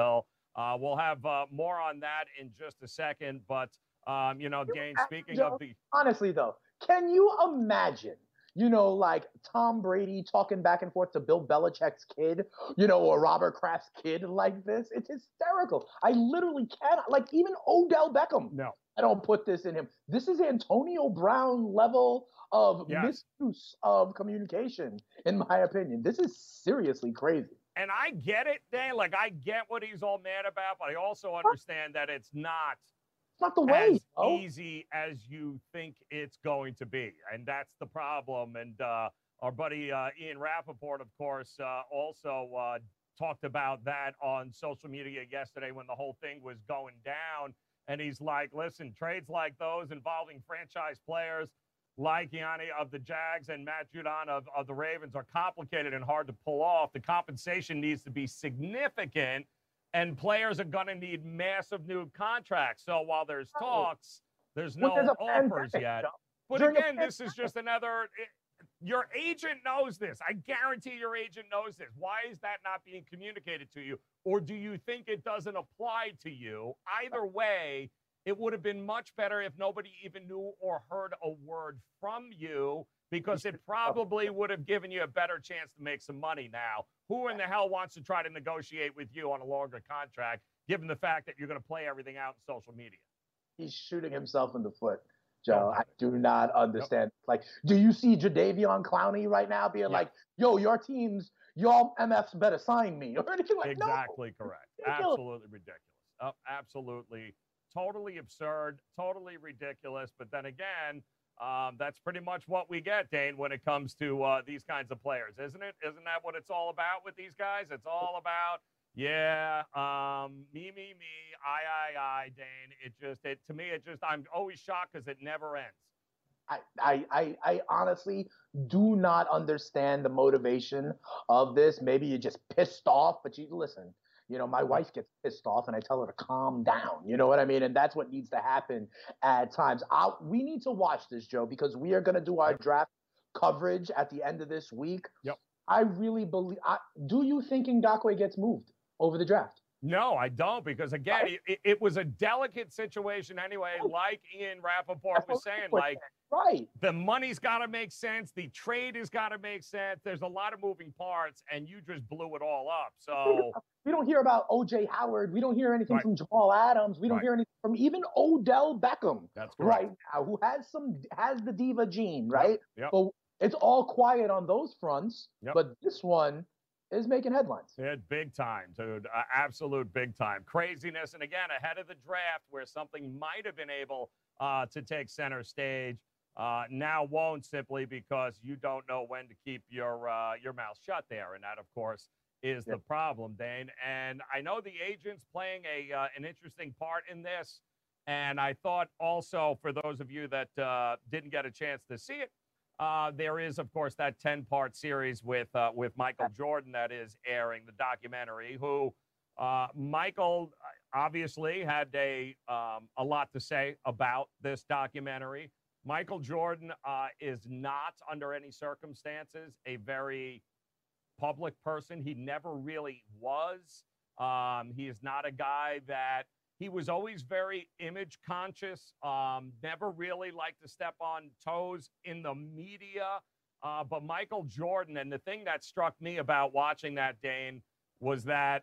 uh, we'll have uh, more on that in just a second. But, um, you know, Dane, speaking Joe, of the... Honestly, though, can you imagine, you know, like Tom Brady talking back and forth to Bill Belichick's kid, you know, or Robert Kraft's kid like this? It's hysterical. I literally cannot, like even Odell Beckham. No. I don't put this in him. This is Antonio Brown level of Yes. misuse of communication, in my opinion. This is seriously crazy. And I get it, Dan. Like, I get what he's all mad about, but I also understand that it's not, it's not the way, as bro. easy as you think it's going to be. And that's the problem. And uh, our buddy uh, Ian Rappaport, of course, uh, also uh, talked about that on social media yesterday when the whole thing was going down. And he's like, listen, trades like those involving franchise players like Yanni of the Jags and Matt Judon of, of the Ravens are complicated and hard to pull off. The compensation needs to be significant, and players are going to need massive new contracts. So while there's talks, there's no Well, there's a offers pandemic, yet. Joe. But During a again, this is just another it, your agent knows this. I guarantee your agent knows this. Why is that not being communicated to you? Or do you think it doesn't apply to you? Either way, it would have been much better if nobody even knew or heard a word from you, because it probably would have given you a better chance to make some money now. Who in the hell wants to try to negotiate with you on a longer contract, given the fact that you're going to play everything out in social media? He's shooting himself in the foot, Joe. I do not understand. Nope. Like, do you see Jadeveon Clowney right now being yeah. like, yo, your teams, y'all M Fs better sign me, or anything like that? Exactly no. correct. Absolutely ridiculous. Oh, absolutely. Totally absurd, totally ridiculous. But then again, um, that's pretty much what we get, Dane, when it comes to uh, these kinds of players, isn't it? Isn't that what it's all about with these guys? It's all about, yeah, um, me, me, me, I, I, I, Dane. It just, it to me, it just, I'm always shocked because it never ends. I, I, I, I honestly do not understand the motivation of this. Maybe you're just pissed off, but you listen. You know, my wife gets pissed off and I tell her to calm down. You know what I mean? And that's what needs to happen at times. I'll, we need to watch this, Joe, because we are going to do our draft coverage at the end of this week. Yep. I really believe I, – do you think Ngakoue gets moved over the draft? No, I don't, because, again, right. it, it was a delicate situation anyway, like Ian Rappaport was saying. Like, right. the money's got to make sense. The trade has got to make sense. There's a lot of moving parts, and you just blew it all up. So we don't hear about O J Howard. We don't hear anything right. from Jamal Adams. We don't right. hear anything from even Odell Beckham That's right now, who has some has the diva gene, right? Yep. Yep. But it's all quiet on those fronts. Yep. But this one is making headlines. Yeah, big time, dude. Uh, absolute big time. Craziness. And again, ahead of the draft where something might have been able uh, to take center stage, uh, now won't, simply because you don't know when to keep your uh, your mouth shut there. And that, of course, is yeah. the problem, Dane. And I know the agent's playing a uh, an interesting part in this. And I thought also, for those of you that uh, didn't get a chance to see it, Uh, there is, of course, that ten-part series with uh, with Michael Jordan that is airing, the documentary, who uh, Michael obviously had a, um, a lot to say about this documentary. Michael Jordan uh, is not, under any circumstances, a very public person. He never really was. Um, he is not a guy that – He was always very image conscious, um, never really liked to step on toes in the media. Uh, but Michael Jordan, and the thing that struck me about watching that, Dane, was that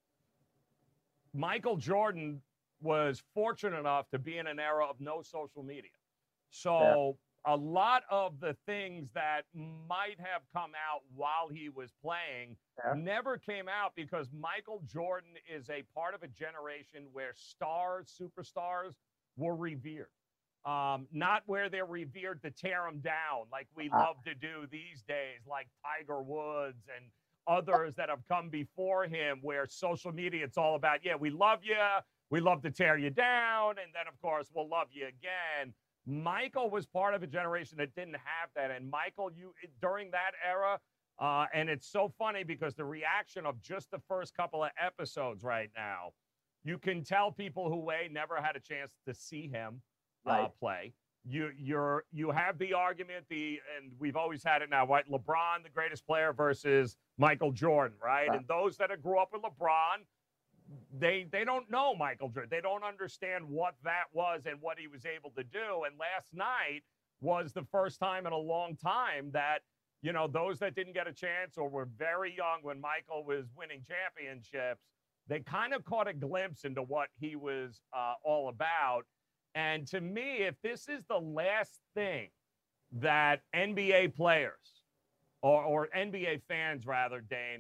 Michael Jordan was fortunate enough to be in an era of no social media. So yeah. a lot of the things that might have come out while he was playing yeah. never came out, because Michael Jordan is a part of a generation where stars, superstars were revered. Um, not where they're revered to tear them down like we uh, love to do these days, like Tiger Woods and others that have come before him, where social media, it's all about, yeah, we love you, we love to tear you down, and then, of course, we'll love you again. Michael was part of a generation that didn't have that. And Michael, you during that era, uh, and it's so funny because the reaction of just the first couple of episodes right now, you can tell people who A, never had a chance to see him uh, right. play. You you're you have the argument, the and we've always had it now, right? LeBron, the greatest player, versus Michael Jordan, right? right. And those that grew up with LeBron, they they don't know Michael Jordan. They don't understand what that was and what he was able to do. And last night was the first time in a long time that, you know, those that didn't get a chance or were very young when Michael was winning championships, they kind of caught a glimpse into what he was uh, all about. And to me, if this is the last thing that N B A players or, or N B A fans, rather, Dane,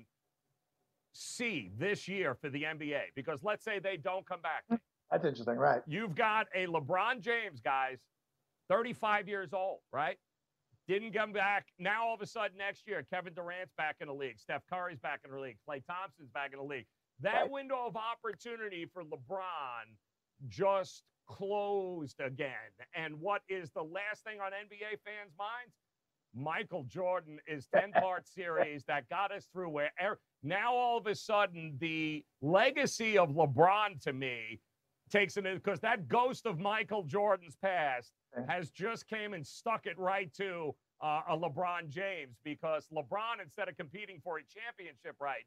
see this year for the N B A, because let's say they don't come back. That's interesting, right? You've got a LeBron James, guys, thirty-five years old, right? Didn't come back. Now, all of a sudden, next year, Kevin Durant's back in the league. Steph Curry's back in the league. Klay Thompson's back in the league. That right. window of opportunity for LeBron just closed again. And what is the last thing on N B A fans' minds? Michael Jordan is ten-part series that got us through where er, now all of a sudden the legacy of LeBron to me takes it, because that ghost of Michael Jordan's past has just came and stuck it right to uh, a LeBron James, because LeBron, instead of competing for a championship right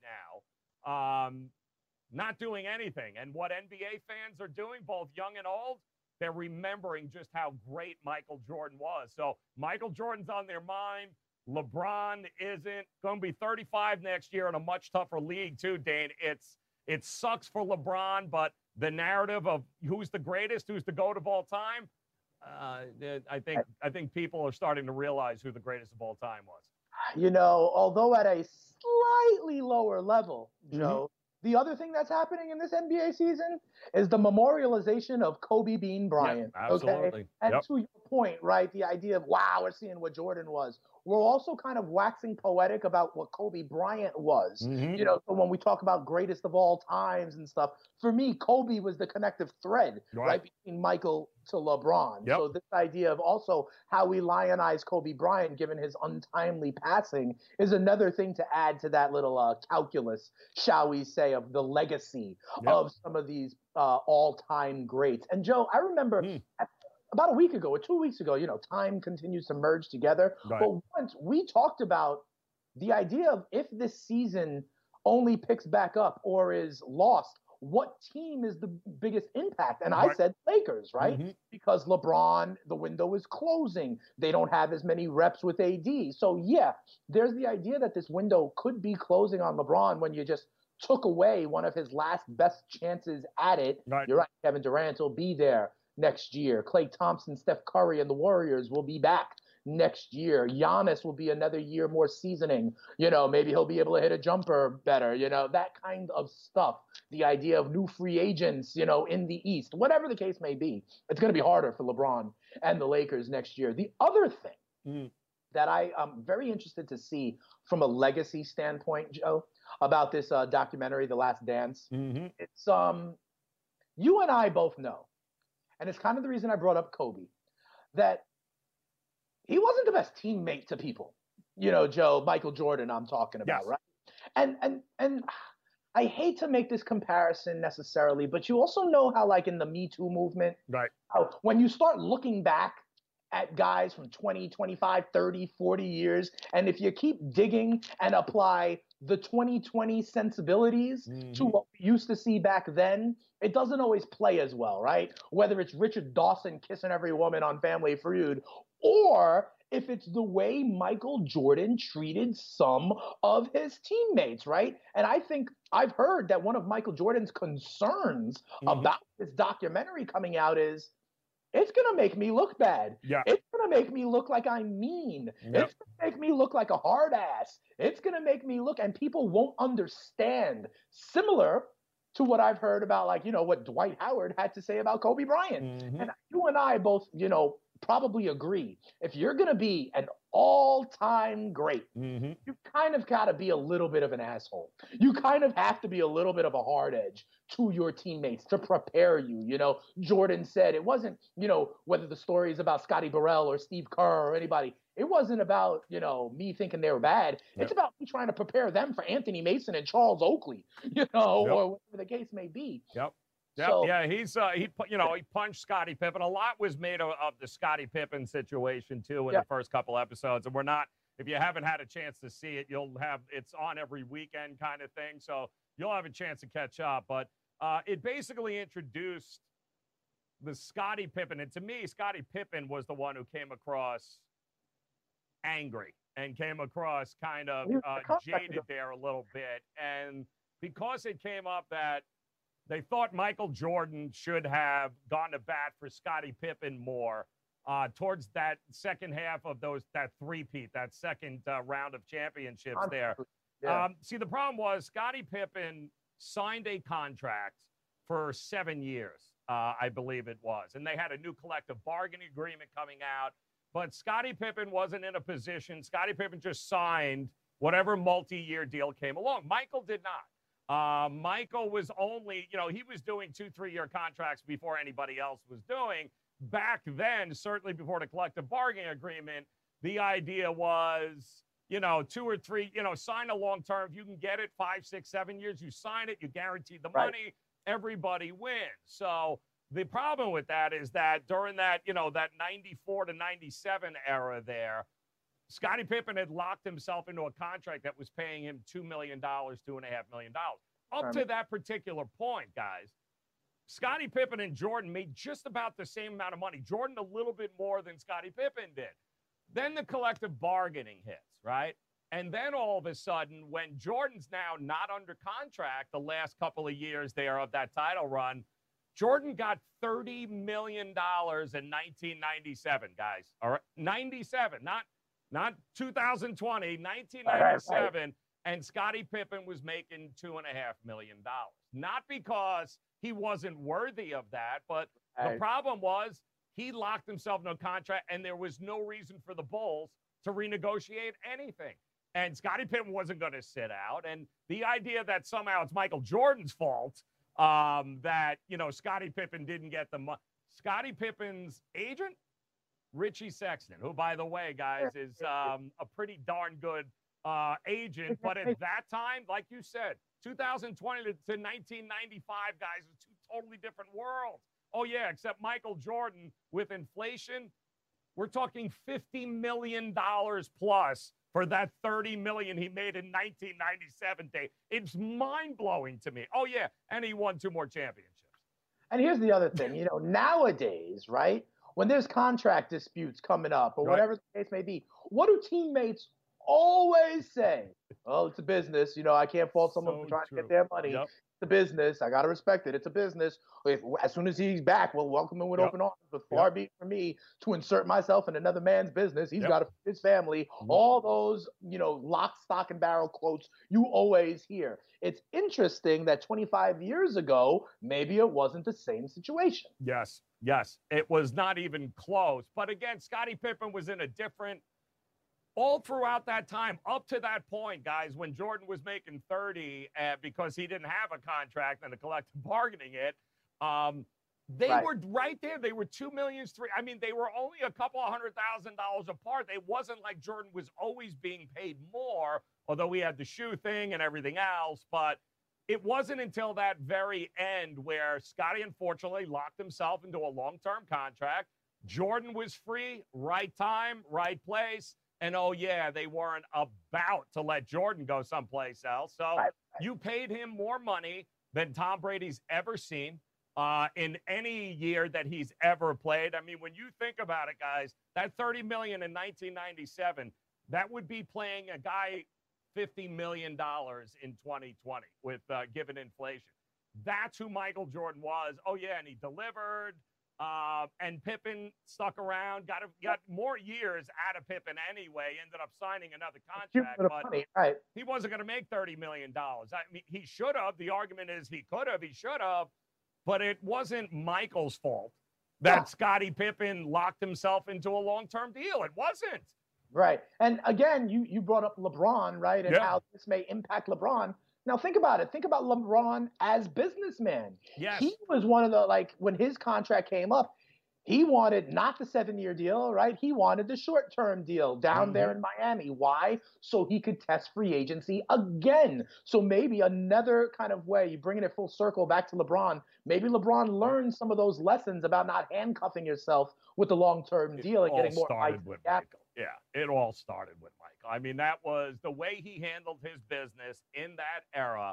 now, um, not doing anything. And what N B A fans are doing, both young and old, they're remembering just how great Michael Jordan was. So Michael Jordan's on their mind. LeBron isn't. Going to be thirty-five next year in a much tougher league too, Dane. It's it sucks for LeBron, but the narrative of who's the greatest, who's the GOAT of all time, uh, I think I think people are starting to realize who the greatest of all time was. You know, although at a slightly lower level, Joe, mm-hmm. the other thing that's happening in this N B A season is the memorialization of Kobe Bean Bryant. Yeah, absolutely. Okay? And yep. to your point, right, the idea of, wow, we're seeing what Jordan was. We're also kind of waxing poetic about what Kobe Bryant was. Mm-hmm. You know, so when we talk about greatest of all times and stuff, for me, Kobe was the connective thread, right, right between Michael to LeBron. Yep. So this idea of also how we lionize Kobe Bryant, given his untimely passing, is another thing to add to that little uh, calculus, shall we say, of the legacy yep. of some of these uh, all-time greats. And Joe, I remember mm. at about a week ago or two weeks ago, you know, time continues to merge together. Right. But once we talked about the idea of if this season only picks back up or is lost, what team is the biggest impact? And right. I said Lakers, right? Mm-hmm. Because LeBron, the window is closing. They don't have as many reps with A D. So, yeah, there's the idea that this window could be closing on LeBron when you just took away one of his last best chances at it. Right. You're right. Kevin Durant will be there next year. Klay Thompson, Steph Curry, and the Warriors will be back next year. Giannis will be another year more seasoning. You know, maybe he'll be able to hit a jumper better, you know, that kind of stuff. The idea of new free agents, you know, in the East, whatever the case may be, it's going to be harder for LeBron and the Lakers next year. The other thing mm. that I am very interested to see from a legacy standpoint, Joe, about this uh, documentary, The Last Dance, mm-hmm. it's um, you and I both know, and it's kind of the reason I brought up Kobe, that he wasn't the best teammate to people. You know, Joe, Michael Jordan I'm talking about, yes. right? And and and I hate to make this comparison necessarily, but you also know how, like, in the Me Too movement, right? How when you start looking back at guys from twenty, twenty-five, thirty, forty years, and if you keep digging and apply the twenty twenty sensibilities mm-hmm. to what we used to see back then, it doesn't always play as well, right? Whether it's Richard Dawson kissing every woman on Family Feud, or if it's the way Michael Jordan treated some of his teammates, right? And I think I've heard that one of Michael Jordan's concerns mm-hmm. about this documentary coming out is, it's going to make me look bad. Yeah. It's going to make me look like I'm mean. Yep. It's going to make me look like a hard ass. It's going to make me look, and people won't understand. Similar to what I've heard about, like, you know, what Dwight Howard had to say about Kobe Bryant. Mm-hmm. And you and I both, you know, probably agree. If you're going to be an all-time great, mm-hmm. you kind of got to be a little bit of an asshole. You kind of have to be a little bit of a hard edge to your teammates to prepare you. You know, Jordan said it wasn't, you know, whether the story is about Scotty Burrell or Steve Kerr or anybody, it wasn't about, you know, me thinking they were bad. Yep. It's about me trying to prepare them for Anthony Mason and Charles Oakley, you know, yep. or whatever the case may be. Yep. Yep. So, yeah, he's uh, he you know he punched Scottie Pippen. A lot was made of, of the Scottie Pippen situation too in yep. the first couple episodes, and we're not. If you haven't had a chance to see it, you'll have it's on every weekend kind of thing, so you'll have a chance to catch up. But Uh, it basically introduced the Scottie Pippen. And to me, Scottie Pippen was the one who came across angry and came across kind of uh, jaded there a little bit. And because it came up that they thought Michael Jordan should have gone to bat for Scottie Pippen more uh, towards that second half of those that three-peat, that second uh, round of championships there. Yeah. Um, see, the problem was Scottie Pippen signed a contract for seven years, uh, I believe it was. And they had a new collective bargaining agreement coming out. But Scottie Pippen wasn't in a position. Scottie Pippen just signed whatever multi-year deal came along. Michael did not. Uh, Michael was only, you know, he was doing two, three-year contracts before anybody else was doing. Back then, certainly before the collective bargaining agreement, the idea was, you know, two or three, you know, sign a long term. If you can get it five, six, seven years, you sign it, you guarantee the money, right. Everybody wins. So the problem with that is that during that, you know, that ninety-four to ninety-seven era there, Scottie Pippen had locked himself into a contract that was paying him two million dollars, two point five million dollars. Up right. to that particular point, guys, Scottie Pippen and Jordan made just about the same amount of money. Jordan a little bit more than Scottie Pippen did. Then the collective bargaining hits, right? And then all of a sudden, when Jordan's now not under contract the last couple of years there of that title run, Jordan got thirty million dollars in nineteen ninety-seven, guys. All right, ninety-seven, not, not two thousand twenty, nineteen ninety-seven. Right, right. And Scottie Pippen was making two point five million dollars. Not because he wasn't worthy of that, but right. the problem was he locked himself in a contract, and there was no reason for the Bulls to renegotiate anything. And Scottie Pippen wasn't going to sit out. And the idea that somehow it's Michael Jordan's fault um, that, you know, Scottie Pippen didn't get the money. Scottie Pippen's agent, Richie Sexton, who, by the way, guys, is um, a pretty darn good uh, agent. But at that time, like you said, two thousand twenty to, to nineteen ninety-five, guys, is two totally different worlds. Oh, yeah, except Michael Jordan, with inflation, we're talking fifty million dollars plus for that thirty million dollars he made in nineteen ninety-seven, Dave. It's mind-blowing to me. Oh, yeah, and he won two more championships. And here's the other thing. You know, nowadays, right, when there's contract disputes coming up or right. whatever the case may be, what do teammates always say? Oh, it's a business. You know, I can't fault someone so for trying true. to get their money. Yep. It's a business. I got to respect it. It's a business. If, as soon as he's back, we'll welcome him with yep. open arms. But far yep. be it from me to insert myself in another man's business. He's yep. got to feed his family. Mm-hmm. All those, you know, lock, stock, and barrel quotes you always hear. It's interesting that twenty-five years ago, maybe it wasn't the same situation. Yes, yes. It was not even close. But again, Scottie Pippen was in a different all throughout that time, up to that point, guys, when Jordan was making thirty uh, because he didn't have a contract and the collective bargaining it, um, they right. were right there. They were two million, three. I mean, they were only a couple of hundred thousand dollars apart. It wasn't like Jordan was always being paid more, although he had the shoe thing and everything else. But it wasn't until that very end where Scottie, unfortunately, locked himself into a long-term contract. Jordan was free, right time, right place. And, oh, yeah, they weren't about to let Jordan go someplace else. So right, right. you paid him more money than Tom Brady's ever seen uh, in any year that he's ever played. I mean, when you think about it, guys, that thirty million dollars in nineteen ninety-seven, that would be playing a guy fifty million dollars in twenty twenty with uh, given inflation. That's who Michael Jordan was. Oh, yeah, and he delivered. Uh, and Pippen stuck around, got a, got more years out of Pippen anyway, ended up signing another contract, but money, right. he wasn't going to make thirty million dollars. I mean, he should have. The argument is he could have, he should have, but it wasn't Michael's fault that yeah. Scottie Pippen locked himself into a long-term deal. It wasn't. Right. And again, you, you brought up LeBron, right, and yeah. how this may impact LeBron. Now, think about it. Think about LeBron as businessman. Yes. He was one of the, like, when his contract came up, he wanted not the seven-year deal, right? He wanted the short-term deal down mm-hmm. there in Miami. Why? So he could test free agency again. So maybe another kind of way, you bringing it full circle back to LeBron, maybe LeBron learned some of those lessons about not handcuffing yourself with the long-term it deal and getting more started with Michael. Yeah, it all started with Michael. I mean, that was the way he handled his business in that era.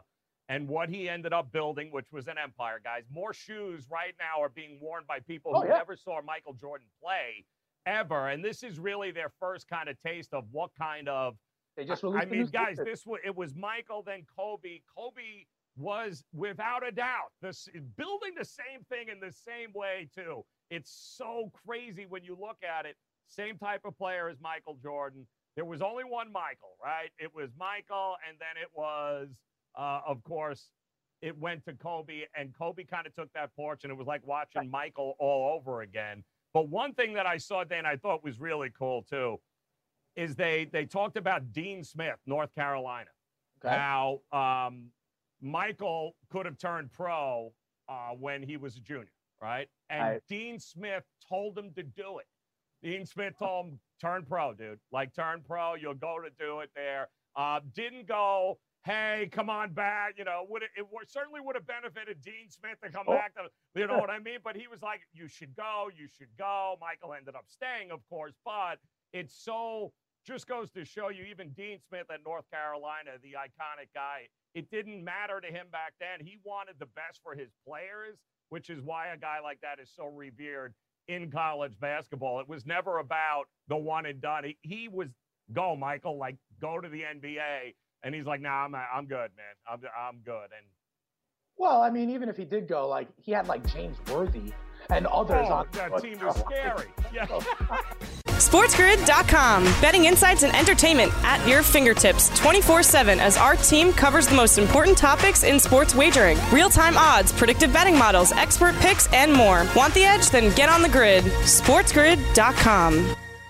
and what he ended up building, which was an empire, guys. More shoes right now are being worn by people Oh, who yeah. never saw Michael Jordan play ever. And this is really their first kind of taste of what kind of, They just I, I released the mean, new guys, sneakers. this was, it was Michael, then Kobe. Kobe was, without a doubt, this building the same thing in the same way, too. It's so crazy when you look at it. Same type of player as Michael Jordan. There was only one Michael, right? It was Michael, and then it was, uh, of course, it went to Kobe, and Kobe kind of took that torch, and it was like watching Michael all over again. But one thing that I saw, Dan, I thought was really cool, too, is they they talked about Dean Smith, North Carolina. Okay. How um, Michael could have turned pro uh, when he was a junior, right? And Right. Dean Smith told him to do it. Dean Smith told him, turn pro, dude. Like, turn pro. You'll go to do it there. Uh, didn't go, hey, come on back. You know, would it, it would, certainly would have benefited Dean Smith to come Oh. back. To, you know what I mean? But he was like, you should go. You should go. Michael ended up staying, of course. But it's so, just goes to show you, even Dean Smith at North Carolina, the iconic guy, it didn't matter to him back then. He wanted the best for his players, which is why a guy like that is so revered in college basketball. It was never about the one and done. He, he was, go, Michael, like, go to the N B A. And he's like, nah, I'm, I'm good, man. I'm, I'm good. And Well, I mean, even if he did go, like, he had, like, James Worthy and others oh, on that team was scary. Yeah. SportsGrid dot com. Betting insights and entertainment at your fingertips twenty-four seven as our team covers the most important topics in sports wagering. Real-time odds, predictive betting models, expert picks, and more. Want the edge? Then get on the grid. SportsGrid dot com.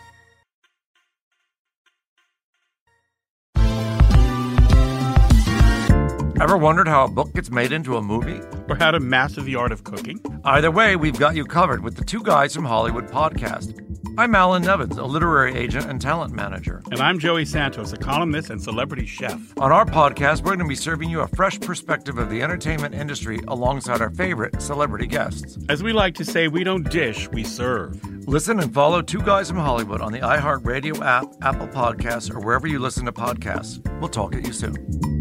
Ever wondered how a book gets made into a movie? Or how to master the art of cooking? Either way, we've got you covered with the Two Guys from Hollywood podcast. I'm Alan Nevins, a literary agent and talent manager. And I'm Joey Santos, a columnist and celebrity chef. On our podcast, we're going to be serving you a fresh perspective of the entertainment industry alongside our favorite celebrity guests. As we like to say, we don't dish, we serve. Listen and follow Two Guys from Hollywood on the iHeartRadio app, Apple Podcasts, or wherever you listen to podcasts. We'll talk at you soon.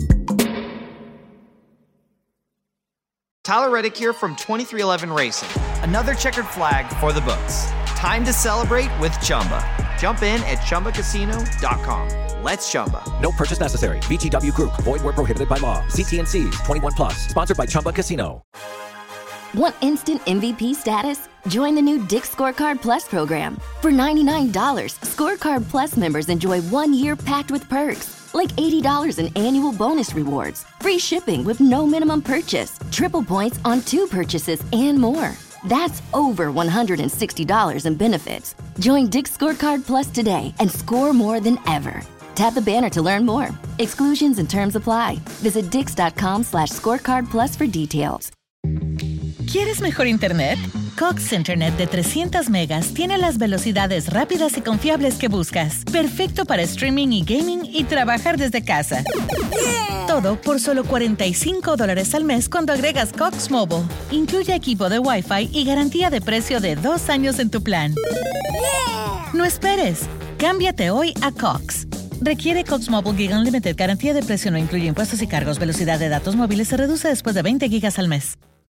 Tyler Reddick here from twenty-three eleven Racing. Another checkered flag for the books. Time to celebrate with Chumba. Jump in at Chumba Casino dot com. Let's Chumba. No purchase necessary. V G W Group. Void where prohibited by law. See T and C's. twenty-one plus. Sponsored by Chumba Casino. Want instant M V P status? Join the new Dick's Scorecard Plus program. For ninety-nine dollars, Scorecard Plus members enjoy one year packed with perks, like eighty dollars in annual bonus rewards, free shipping with no minimum purchase, triple points on two purchases, and more. That's over one hundred sixty dollars in benefits. Join Dick's Scorecard Plus today and score more than ever. Tap the banner to learn more. Exclusions and terms apply. Visit dix.com slash scorecard plus for details. ¿Quieres mejor internet? Cox Internet de trescientos megas tiene las velocidades rápidas y confiables que buscas. Perfecto para streaming y gaming y trabajar desde casa. Yeah. Todo por solo cuarenta y cinco dólares al mes cuando agregas Cox Mobile. Incluye equipo de Wi-Fi y garantía de precio de dos años en tu plan. Yeah. No esperes. Cámbiate hoy a Cox. Requiere Cox Mobile Gig Unlimited. Garantía de precio no incluye impuestos y cargos. Velocidad de datos móviles se reduce después de veinte gigas al mes.